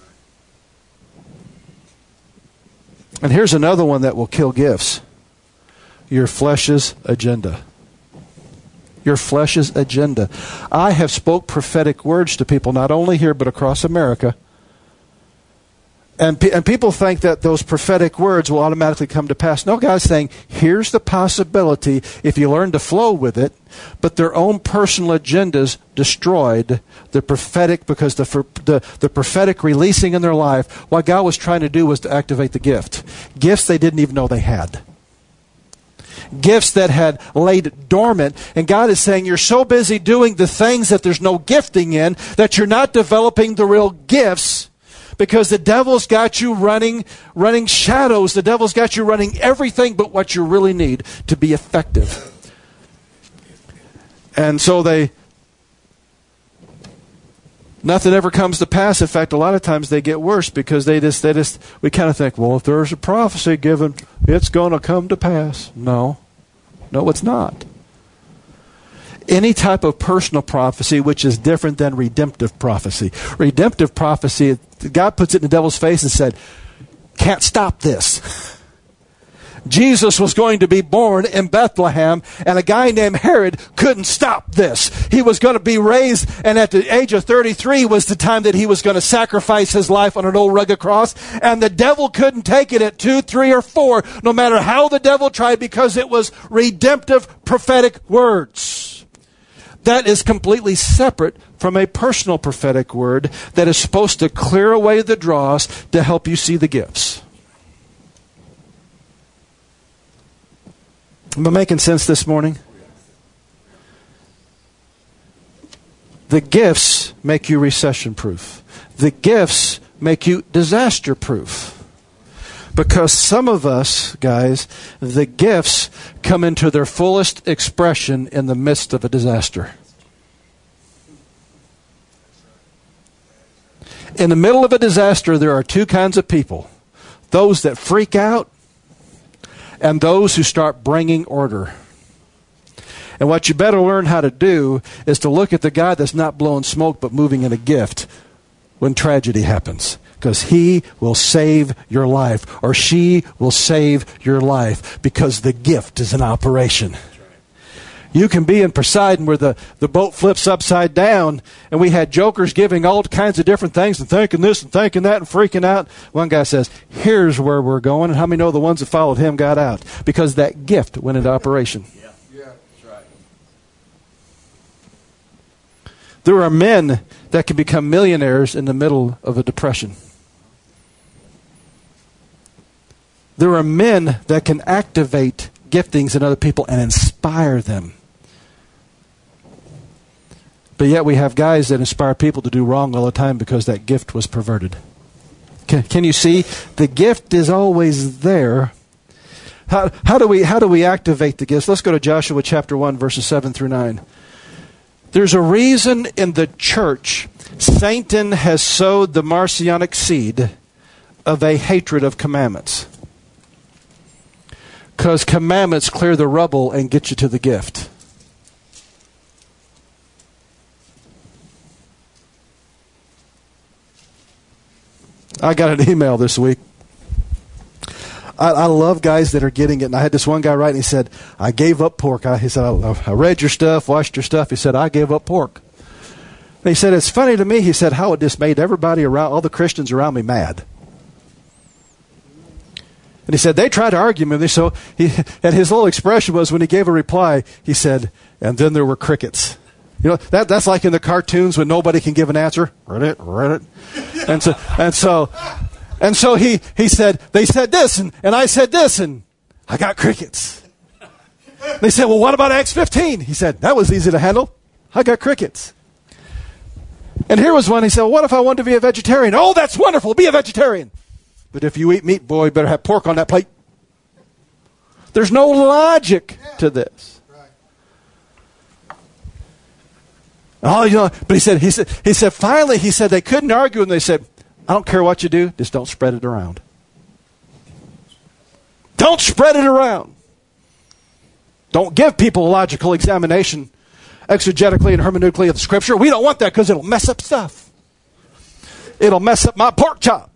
A: And here's another one that will kill gifts. Your flesh's agenda. Your flesh's agenda. I have spoke prophetic words to people, not only here, but across America. And, pe- and people think that those prophetic words will automatically come to pass. No, God's saying, here's the possibility if you learn to flow with it, but their own personal agendas destroyed the prophetic, because the, the, the prophetic releasing in their life, what God was trying to do was to activate the gift. Gifts they didn't even know they had. Gifts that had laid dormant. And God is saying, you're so busy doing the things that there's no gifting in that you're not developing the real gifts, Because the devil's got you running, running shadows. The devil's got you running everything but what you really need to be effective. And so they, nothing ever comes to pass. In fact, a lot of times they get worse because they just, they just, we kind of think, well, if there's a prophecy given, it's going to come to pass. No. No, it's not. Any type of personal prophecy, which is different than redemptive prophecy. Redemptive prophecy, God puts it in the devil's face and said, can't stop this. Jesus was going to be born in Bethlehem, and a guy named Herod couldn't stop this. He was going to be raised, and at the age of thirty-three was the time that he was going to sacrifice his life on an old rugged cross, and the devil couldn't take it at two, three, or four, no matter how the devil tried, because it was redemptive prophetic words. That is completely separate from a personal prophetic word that is supposed to clear away the dross to help you see the gifts. Am I making sense this morning? The gifts make you recession-proof. The gifts make you disaster-proof. Because some of us, guys, the gifts come into their fullest expression in the midst of a disaster. In the middle of a disaster, there are two kinds of people. Those that freak out, and those who start bringing order. And what you better learn how to do is to look at the guy that's not blowing smoke but moving in a gift when tragedy happens. Because he will save your life, or she will save your life, because the gift is in operation. You can be in Poseidon where the, the boat flips upside down, and we had jokers giving all kinds of different things and thinking this and thinking that and freaking out. One guy says, here's where we're going. And how many know the ones that followed him got out? Because that gift went into operation.
B: Yeah, yeah, that's right.
A: There are men that can become millionaires in the middle of a depression. There are men that can activate giftings in other people and inspire them. But yet we have guys that inspire people to do wrong all the time because that gift was perverted. Can, can you see? The gift is always there. How, how do we how do we activate the gifts? Let's go to Joshua chapter one, verses seven through nine. There's a reason in the church Satan has sowed the Marcionic seed of a hatred of commandments. Because commandments clear the rubble and get you to the gift. I got an email this week. I, I love guys that are getting it. And I had this one guy write, and he said, I gave up pork. I, he said, I, I read your stuff, watched your stuff. He said, I gave up pork. And he said, it's funny to me, he said, how it just made everybody around, all the Christians around me mad. And he said, they tried to argue with me. So he, and his little expression was, when he gave a reply, he said, and then there were crickets. You know, that that's like in the cartoons when nobody can give an answer. Read it, read it. And so, and so, and so he, he said, they said this, and, and I said this, and I got crickets. They said, well, what about Acts fifteen? He said, that was easy to handle. I got crickets. And here was one, he said, well, what if I wanted to be a vegetarian? Oh, that's wonderful, be a vegetarian. But if you eat meat, boy, you better have pork on that plate. There's no logic to this. Oh, you know, but he said, he said, he said, finally, he said they couldn't argue, and they said, I don't care what you do, just don't spread it around. Don't spread it around. Don't give people a logical examination, exegetically and hermeneutically of the Scripture. We don't want that because it'll mess up stuff. It'll mess up my pork chop.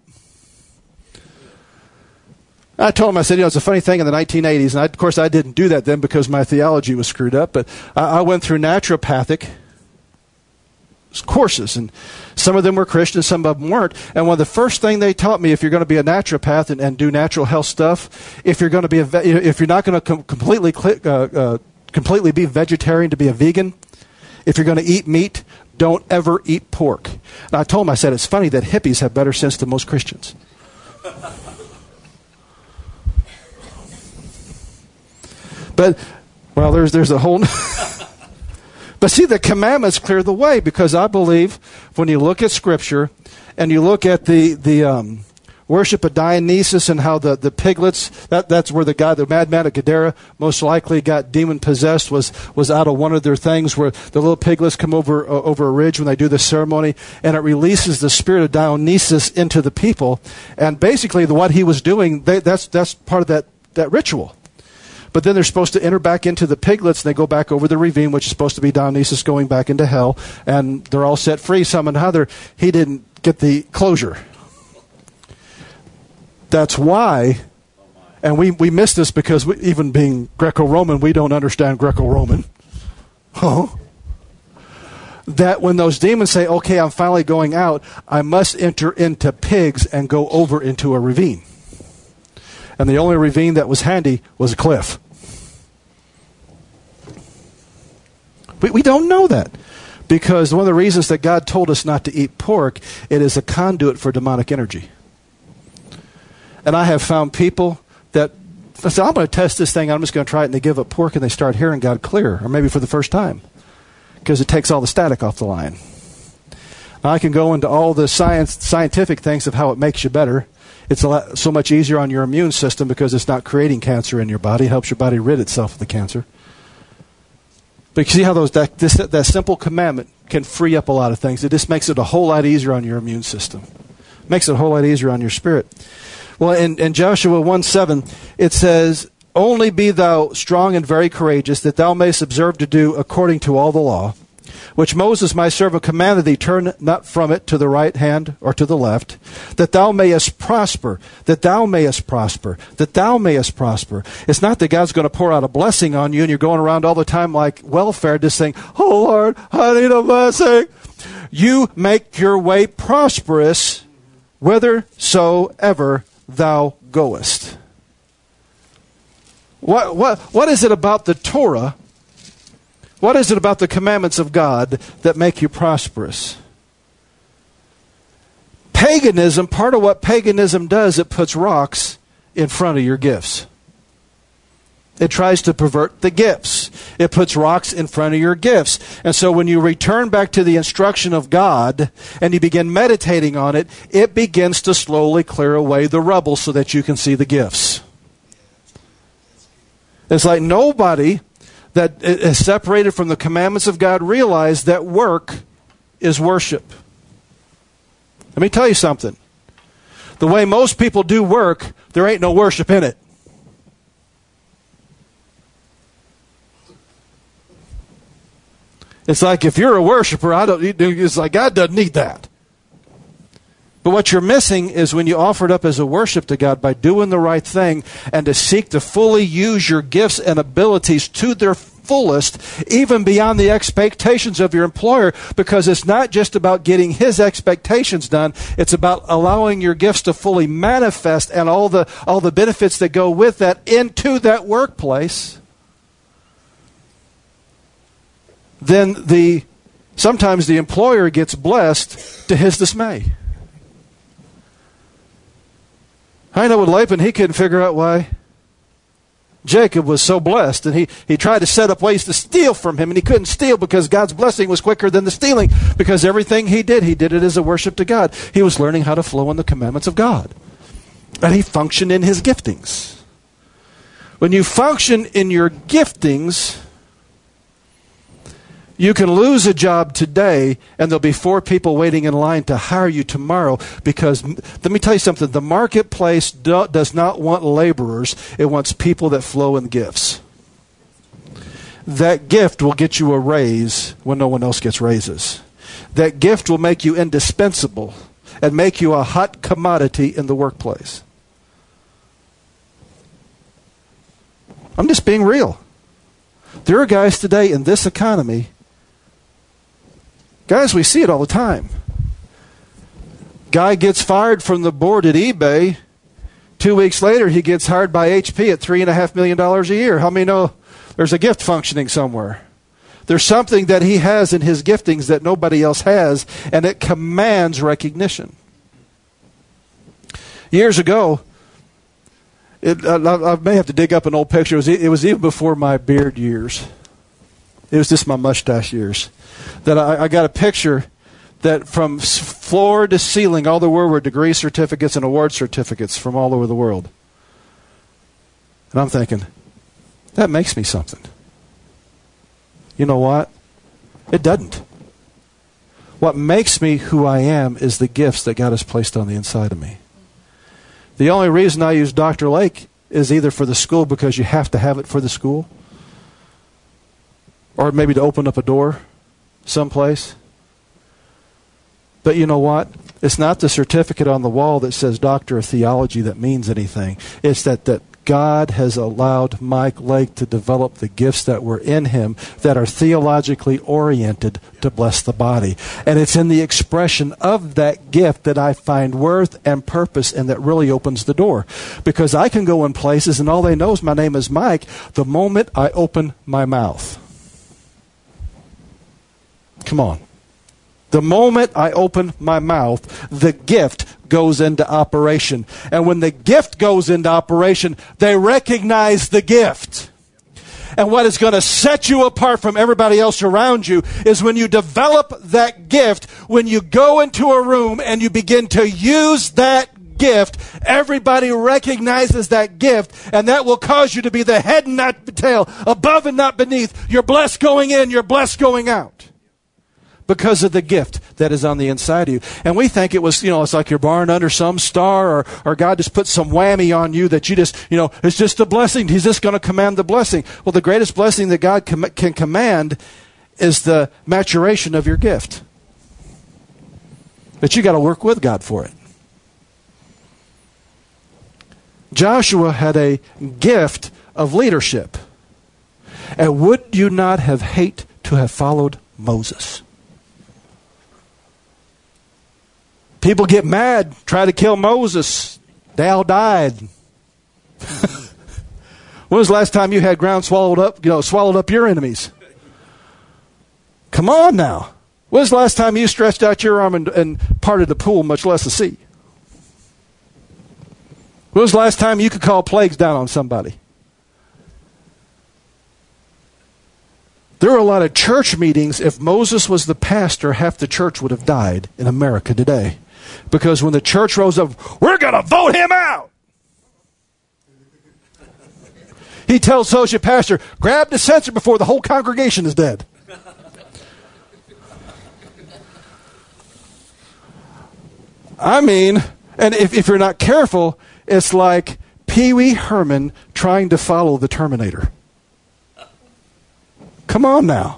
A: I told him, I said, you know, it's a funny thing in the nineteen eighties, and I, of course I didn't do that then because my theology was screwed up, but I, I went through naturopathic courses, and some of them were Christian, some of them weren't. And one of the first thing they taught me, if you're going to be a naturopath and, and do natural health stuff, if you're going to be a, if you're not going to com- completely uh, uh, completely be vegetarian to be a vegan, if you're going to eat meat, don't ever eat pork. And I told him, I said, it's funny that hippies have better sense than most Christians. But well, there's there's a whole. But see, the commandments clear the way, because I believe when you look at Scripture and you look at the the um, worship of Dionysus and how the, the piglets, that, that's where the guy, the madman of Gadara, most likely got demon-possessed, was was out of one of their things where the little piglets come over uh, over a ridge when they do the ceremony, and it releases the spirit of Dionysus into the people. And basically the, what he was doing, they, that's that's part of that, that ritual. But then they're supposed to enter back into the piglets, and they go back over the ravine, which is supposed to be Dionysus going back into hell, and they're all set free. Some and other, he didn't get the closure. That's why, and we, we miss this because we, even being Greco-Roman, we don't understand Greco-Roman. Huh? That when those demons say, okay, I'm finally going out, I must enter into pigs and go over into a ravine. And the only ravine that was handy was a cliff. We, we don't know that. Because one of the reasons that God told us not to eat pork, it is a conduit for demonic energy. And I have found people that say, I'm going to test this thing, I'm just going to try it, and they give up pork and they start hearing God clear, or maybe for the first time, because it takes all the static off the line. Now, I can go into all the science, scientific things of how it makes you better. It's a lot, so much easier on your immune system because it's not creating cancer in your body. It helps your body rid itself of the cancer. But you see how those that, this, that simple commandment can free up a lot of things. It just makes it a whole lot easier on your immune system. Makes it a whole lot easier on your spirit. Well, in, in Joshua one seven, it says, only be thou strong and very courageous, that thou mayest observe to do according to all the law, which Moses my servant commanded thee, turn not from it to the right hand or to the left, that thou mayest prosper, that thou mayest prosper, that thou mayest prosper. It's not that God's going to pour out a blessing on you and you're going around all the time like welfare, just saying, oh Lord, I need a blessing. You make your way prosperous whithersoever thou goest. What, what, what is it about the Torah? What is it about the commandments of God that make you prosperous? Paganism, part of what paganism does, it puts rocks in front of your gifts. It tries to pervert the gifts. It puts rocks in front of your gifts. And so when you return back to the instruction of God and you begin meditating on it, it begins to slowly clear away the rubble so that you can see the gifts. It's like nobody that is separated from the commandments of God realized that work is worship. Let me tell you something. The way most people do work, there ain't no worship in it. It's like if you're a worshiper, I don't. It's like God doesn't need that. But what you're missing is when you offer it up as a worship to God by doing the right thing and to seek to fully use your gifts and abilities to their fullest, even beyond the expectations of your employer, because it's not just about getting his expectations done, it's about allowing your gifts to fully manifest and all the all the benefits that go with that into that workplace. Then the sometimes the employer gets blessed to his dismay. I know with Laban, he couldn't figure out why Jacob was so blessed, and he, he tried to set up ways to steal from him, and he couldn't steal because God's blessing was quicker than the stealing, because everything he did, he did it as a worship to God. He was learning how to flow in the commandments of God. And he functioned in his giftings. When you function in your giftings, you can lose a job today and there'll be four people waiting in line to hire you tomorrow, because, let me tell you something, the marketplace do, does not want laborers. It wants people that flow in gifts. That gift will get you a raise when no one else gets raises. That gift will make you indispensable and make you a hot commodity in the workplace. I'm just being real. There are guys today in this economy, guys, we see it all the time. Guy gets fired from the board at eBay. Two weeks later, he gets hired by H P at three and a half million dollars a year. How many know there's a gift functioning somewhere? There's something that he has in his giftings that nobody else has, and it commands recognition. Years ago, it, I, I may have to dig up an old picture. It was, it was even before my beard years. it was just my mustache years, that I, I got a picture that from floor to ceiling, all there were were degree certificates and award certificates from all over the world. And I'm thinking, that makes me something. You know what? It doesn't. What makes me who I am is the gifts that God has placed on the inside of me. The only reason I use Doctor Lake is either for the school because you have to have it for the school, or maybe to open up a door someplace. But you know what? It's not the certificate on the wall that says Doctor of Theology that means anything. It's that, that God has allowed Mike Lake to develop the gifts that were in him that are theologically oriented to bless the body. And it's in the expression of that gift that I find worth and purpose, and that really opens the door. Because I can go in places and all they know is my name is Mike the moment I open my mouth. Come on. The moment I open my mouth, the gift goes into operation. And when the gift goes into operation, they recognize the gift. And what is going to set you apart from everybody else around you is when you develop that gift, when you go into a room and you begin to use that gift, everybody recognizes that gift, and that will cause you to be the head and not the tail, above and not beneath. You're blessed going in, you're blessed going out. Because of the gift that is on the inside of you. And we think it was, you know, it's like you're born under some star, or, or God just put some whammy on you that you just, you know, it's just a blessing. He's just going to command the blessing. Well, the greatest blessing that God com- can command is the maturation of your gift. But you got to work with God for it. Joshua had a gift of leadership. And would you not have hated to have followed Moses? People get mad, try to kill Moses. They all died. When was the last time you had ground swallowed up, you know, swallowed up your enemies? Come on now. When was the last time you stretched out your arm and, and parted the pool, much less the sea? When was the last time you could call plagues down on somebody? There were a lot of church meetings. If Moses was the pastor, half the church would have died in America today. Because when the church rose up, we're going to vote him out. He tells the associate pastor, grab the censer before the whole congregation is dead. I mean, and if, if you're not careful, it's like Pee Wee Herman trying to follow the Terminator. Come on now.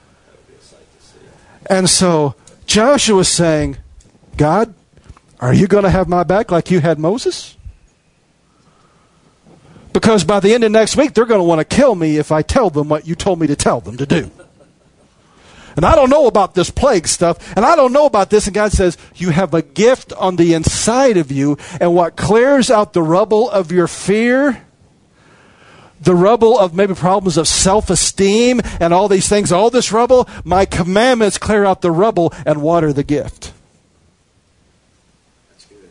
A: And so Joshua was saying, God, are you going to have my back like you had Moses? Because by the end of next week, they're going to want to kill me if I tell them what you told me to tell them to do. And I don't know about this plague stuff, and I don't know about this. And God says, you have a gift on the inside of you, and what clears out the rubble of your fear, the rubble of maybe problems of self-esteem and all these things, all this rubble, my commandments clear out the rubble and water the gift.
B: That's good.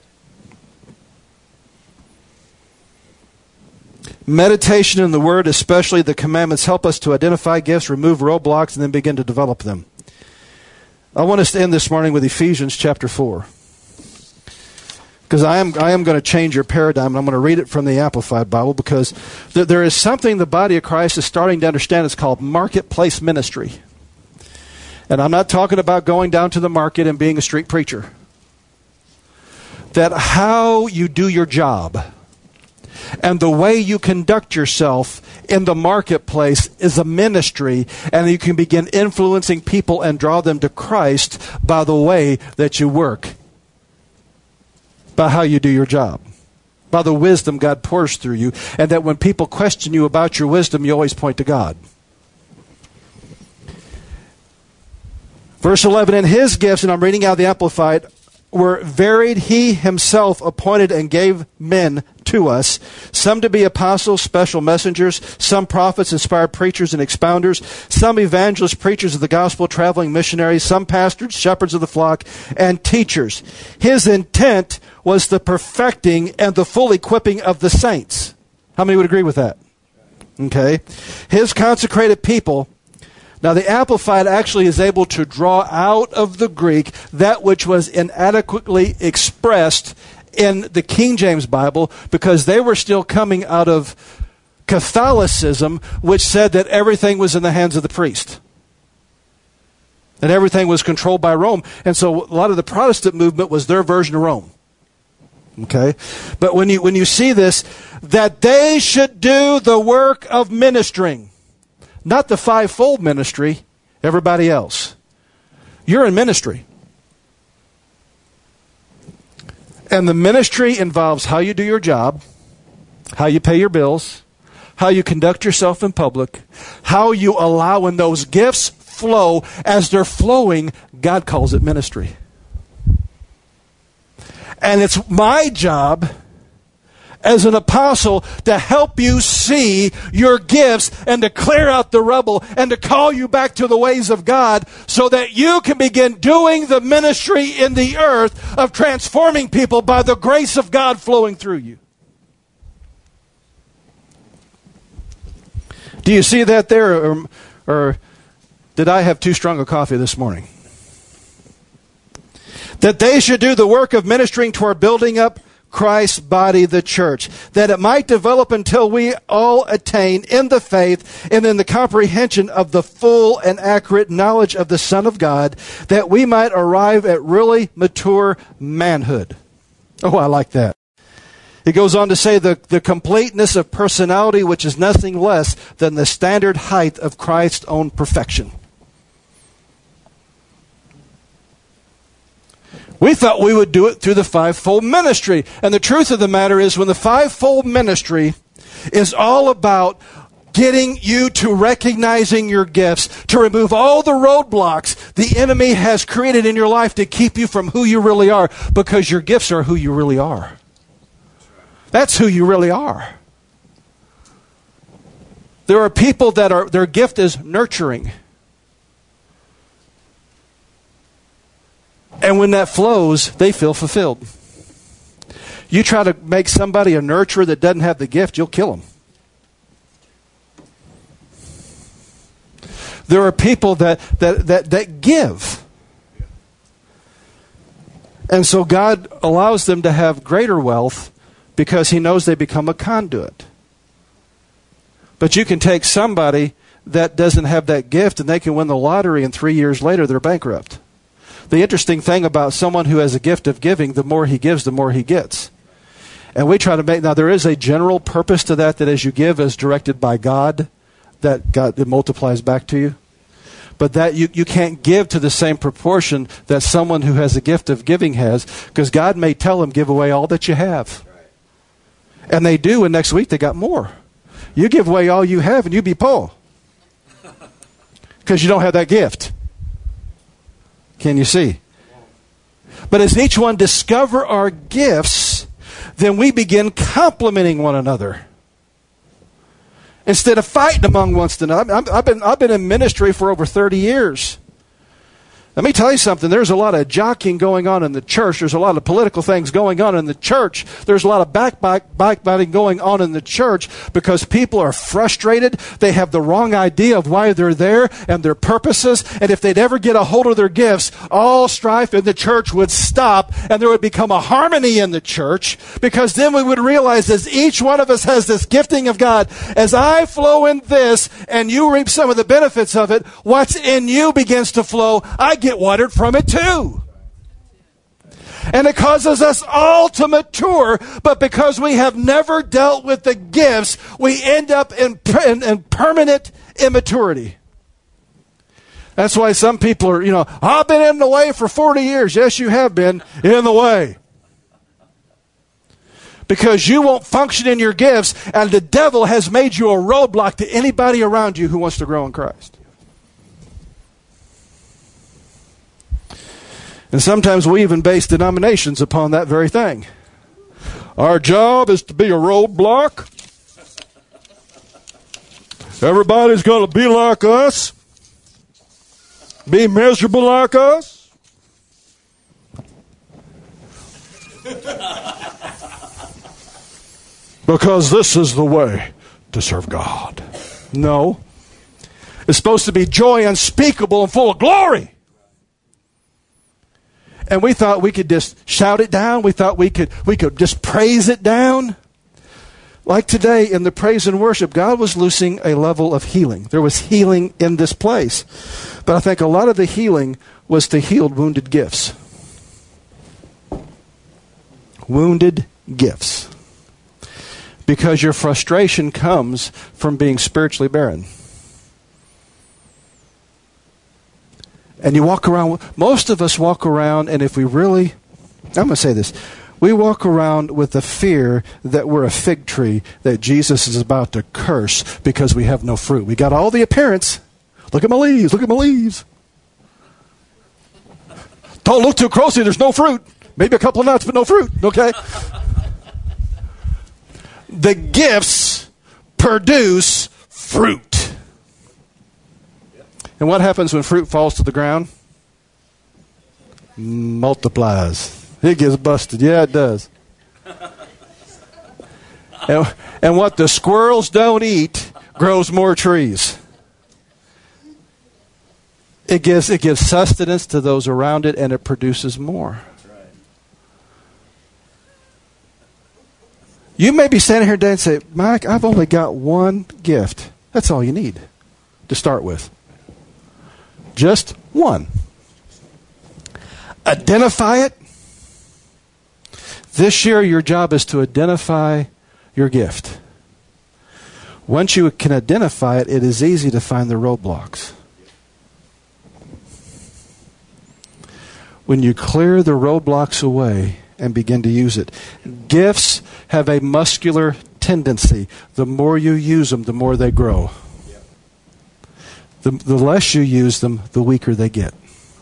A: Meditation in the Word, especially the commandments, help us to identify gifts, remove roadblocks, and then begin to develop them. I want us to end this morning with Ephesians chapter four. Because I am I am going to change your paradigm, and I'm going to read it from the Amplified Bible, because th- there is something the body of Christ is starting to understand. It's called marketplace ministry. And I'm not talking about going down to the market and being a street preacher. That how you do your job and the way you conduct yourself in the marketplace is a ministry, and you can begin influencing people and draw them to Christ by the way that you work. By how you do your job, by the wisdom God pours through you, and that when people question you about your wisdom, you always point to God. Verse eleven, and his gifts, and I'm reading out the Amplified, were varied. He himself appointed and gave men to us, some to be apostles, special messengers, some prophets, inspired preachers and expounders, some evangelists, preachers of the gospel, traveling missionaries, some pastors, shepherds of the flock, and teachers. His intent was the perfecting and the full equipping of the saints. How many would agree with that? Okay. His consecrated people Now, the Amplified actually is able to draw out of the Greek that which was inadequately expressed in the King James Bible, because they were still coming out of Catholicism, which said that everything was in the hands of the priest. And everything was controlled by Rome. And so a lot of the Protestant movement was their version of Rome. Okay? But when you when you see this, that they should do the work of ministering. Not the fivefold ministry, everybody else. You're in ministry. And the ministry involves how you do your job, how you pay your bills, how you conduct yourself in public, how you allow when those gifts flow. As they're flowing, God calls it ministry. And it's my job as an apostle to help you see your gifts and to clear out the rubble and to call you back to the ways of God so that you can begin doing the ministry in the earth of transforming people by the grace of God flowing through you. Do you see that there? Or, or did I have too strong a coffee this morning? That they should do the work of ministering toward building up Christ's body, the church, that it might develop until we all attain in the faith and in the comprehension of the full and accurate knowledge of the Son of God, that we might arrive at really mature manhood. Oh, I like that. He goes on to say the, the completeness of personality, which is nothing less than the standard height of Christ's own perfection. We thought we would do it through the fivefold ministry. And the truth of the matter is, when the fivefold ministry is all about getting you to recognizing your gifts, to remove all the roadblocks the enemy has created in your life to keep you from who you really are, because your gifts are who you really are. That's who you really are. There are people that are their gift is nurturing. And when that flows, they feel fulfilled. You try to make somebody a nurturer that doesn't have the gift, you'll kill them. There are people that, that, that, that give. And so God allows them to have greater wealth because He knows they become a conduit. But you can take somebody that doesn't have that gift and they can win the lottery, and three years later they're bankrupt. The interesting thing about someone who has a gift of giving, the more he gives, the more he gets. And we try to make, now there is a general purpose to that, that as you give as directed by God, that God it multiplies back to you. But that you, you can't give to the same proportion that someone who has a gift of giving has, because God may tell them, give away all that you have. And they do, and next week they got more. You give away all you have and you be poor. Because you don't have that gift. Can you see? But as each one discover our gifts, then we begin complimenting one another. Instead of fighting among one another. I've been, I've been in ministry for over thirty years. Let me tell you something. There's a lot of jockeying going on in the church. There's a lot of political things going on in the church. There's a lot of backbiting going on in the church because people are frustrated. They have the wrong idea of why they're there and their purposes. And if they'd ever get a hold of their gifts, all strife in the church would stop and there would become a harmony in the church, because then we would realize as each one of us has this gifting of God, as I flow in this and you reap some of the benefits of it, what's in you begins to flow. I get watered from it too. And it causes us all to mature, but because we have never dealt with the gifts, we end up in, in, in permanent immaturity. That's why some people are, you know, I've been in the way for forty years. Yes, you have been in the way. Because you won't function in your gifts, and the devil has made you a roadblock to anybody around you who wants to grow in Christ. And sometimes we even base denominations upon that very thing. Our job is to be a roadblock. Everybody's going to be like us. Be miserable like us. Because this is the way to serve God. No. It's supposed to be joy unspeakable and full of glory. And we thought we could just shout it down. We thought we could we could just praise it down. Like today in the praise and worship, God was loosing a level of healing. There was healing in this place. But I think a lot of the healing was to heal wounded gifts. Wounded gifts. Because your frustration comes from being spiritually barren. And you walk around, most of us walk around, and if we really, I'm going to say this, we walk around with the fear that we're a fig tree that Jesus is about to curse because we have no fruit. We got all the appearance. Look at my leaves, look at my leaves. Don't look too closely, there's no fruit. Maybe a couple of nuts, but no fruit, okay? The gifts produce fruit. And what happens when fruit falls to the ground? Multiplies. It gets busted. Yeah, it does. and, and what the squirrels don't eat grows more trees. It gives, it gives sustenance to those around it, and it produces more.
B: That's right.
A: You may be standing here today and say, Mike, I've only got one gift. That's all you need to start with. Just one. Identify it. This year, your job is to identify your gift. Once you can identify it, it is easy to find the roadblocks. When you clear the roadblocks away and begin to use it. Gifts have a muscular tendency. The more you use them, the more they grow. The, the less you use them, the weaker they get.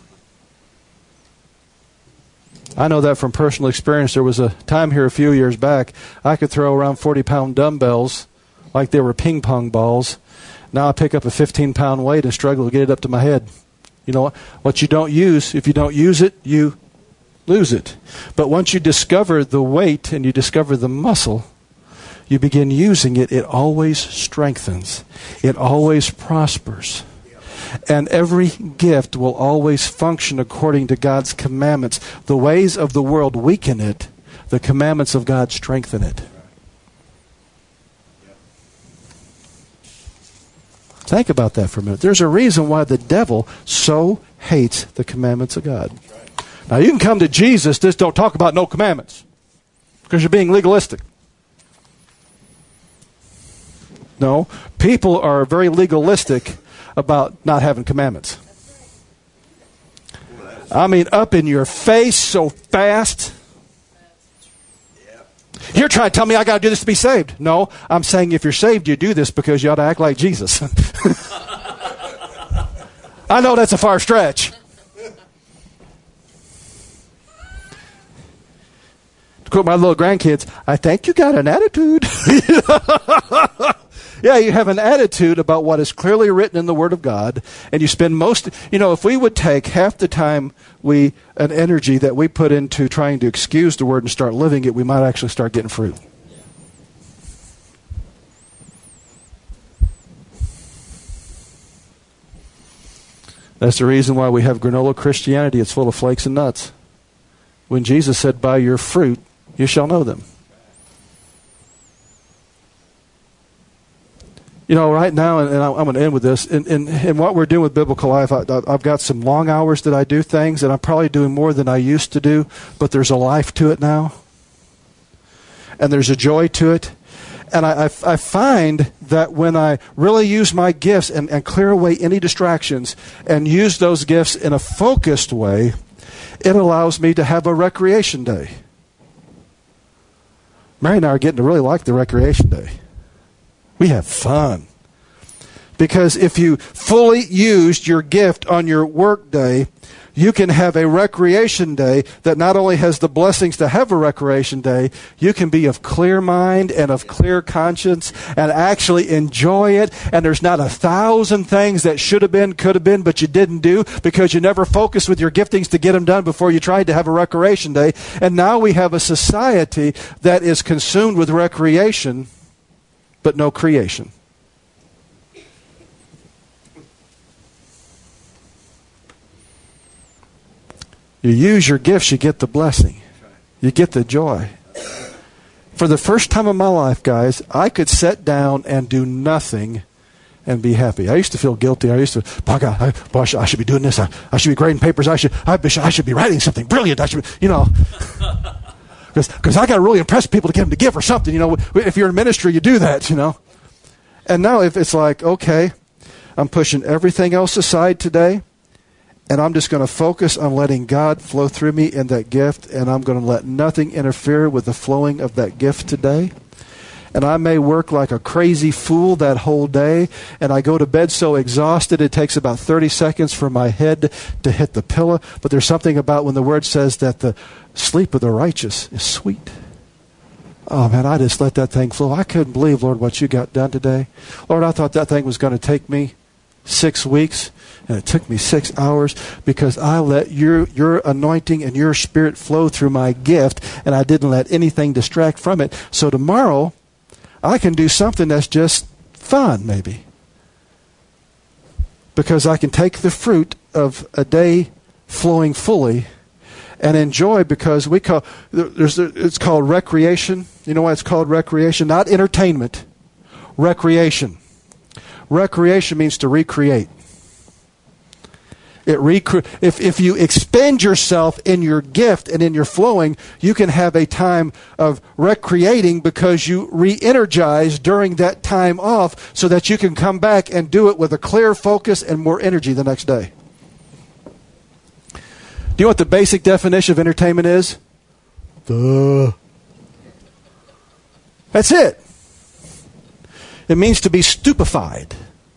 A: I know that from personal experience. There was a time here a few years back, I could throw around forty-pound dumbbells like they were ping pong balls. Now I pick up a fifteen-pound weight and struggle to get it up to my head. You know what? What you don't use, if you don't use it, you lose it. But once you discover the weight and you discover the muscle, you begin using it, it always strengthens. It always prospers. And every gift will always function according to God's commandments. The ways of the world weaken it. The commandments of God strengthen it. Think about that for a minute. There's a reason why the devil so hates the commandments of God. Now you can come to Jesus, just don't talk about no commandments. Because you're being legalistic. No, people are very legalistic about not having commandments. I mean, up in your face so fast. You're trying to tell me I got to do this to be saved. No, I'm saying if you're saved, you do this because you ought to act like Jesus. I know that's a far stretch. To quote my little grandkids, I think you got an attitude. Yeah, you have an attitude about what is clearly written in the Word of God, and you spend most, you know, if we would take half the time we, an energy that we put into trying to excuse the Word and start living it, we might actually start getting fruit. That's the reason why we have granola Christianity. It's full of flakes and nuts. When Jesus said, by your fruit, you shall know them. You know, right now, and I'm going to end with this, in, in, in what we're doing with Biblical Life, I, I've got some long hours that I do things, and I'm probably doing more than I used to do, but there's a life to it now. And there's a joy to it. And I, I, I find that when I really use my gifts and, and clear away any distractions and use those gifts in a focused way, it allows me to have a recreation day. Mary and I are getting to really like the recreation day. We have fun. Because if you fully used your gift on your work day, you can have a recreation day that not only has the blessings to have a recreation day, you can be of clear mind and of clear conscience and actually enjoy it. And there's not a thousand things that should have been, could have been, but you didn't do because you never focused with your giftings to get them done before you tried to have a recreation day. And now we have a society that is consumed with recreation, but no creation. You use your gifts, you get the blessing. You get the joy. For the first time in my life, guys, I could sit down and do nothing and be happy. I used to feel guilty. I used to, oh God, I, boy, I, should, I should be doing this. I, I should be grading papers. I should, I, I should be writing something brilliant. I should, be, you know, because I got to really impress people to get them to give or something. You know, if you're in ministry, you do that. You know, and now if it's like, okay, I'm pushing everything else aside today, and I'm just going to focus on letting God flow through me in that gift, and I'm going to let nothing interfere with the flowing of that gift today. And I may work like a crazy fool that whole day, and I go to bed so exhausted it takes about thirty seconds for my head to hit the pillow. But there's something about when the Word says that the sleep of the righteous is sweet. Oh, man, I just let that thing flow. I couldn't believe, Lord, what you got done today. Lord, I thought that thing was going to take me six weeks, and it took me six hours because I let your your anointing and your Spirit flow through my gift, and I didn't let anything distract from it. So tomorrow, I can do something that's just fun, maybe. Because I can take the fruit of a day flowing fully and enjoy, because we call there's it's called recreation. You know why it's called recreation? Not entertainment. Recreation. Recreation means to recreate. It recre- if, if you expend yourself in your gift and in your flowing, you can have a time of recreating because you re-energize during that time off so that you can come back and do it with a clear focus and more energy the next day. Do you know what the basic definition of entertainment is? Duh. That's it. It means to be stupefied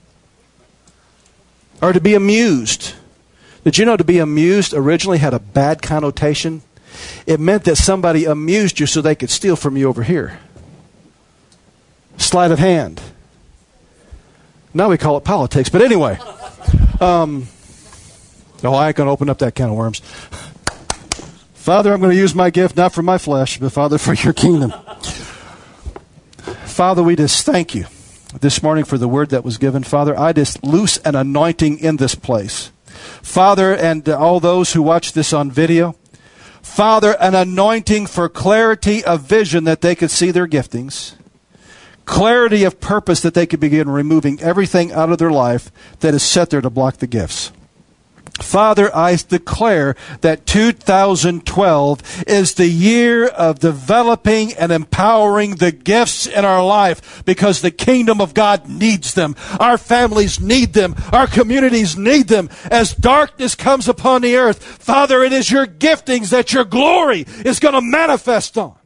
A: or to be amused. Did you know to be amused originally had a bad connotation? It meant that somebody amused you so they could steal from you over here. Sleight of hand. Now we call it politics. But anyway. Um, oh, I ain't going to open up that can of worms. Father, I'm going to use my gift not for my flesh, but Father, for your kingdom. Father, we just thank you this morning for the word that was given. Father, I just loose an anointing in this place. Father, and all those who watch this on video, Father, an anointing for clarity of vision that they could see their giftings, clarity of purpose that they could begin removing everything out of their life that is set there to block the gifts. Father, I declare that two thousand twelve is the year of developing and empowering the gifts in our life because the kingdom of God needs them. Our families need them. Our communities need them. As darkness comes upon the earth, Father, it is your giftings that your glory is going to manifest on.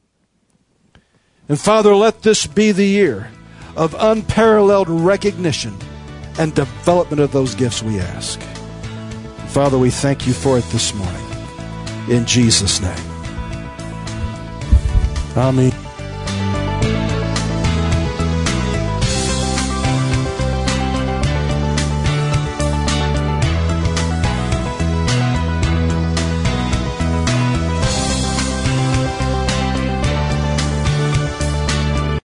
A: And Father, let this be the year of unparalleled recognition and development of those gifts, we ask. Father, we thank you for it this morning. In Jesus' name. Amen.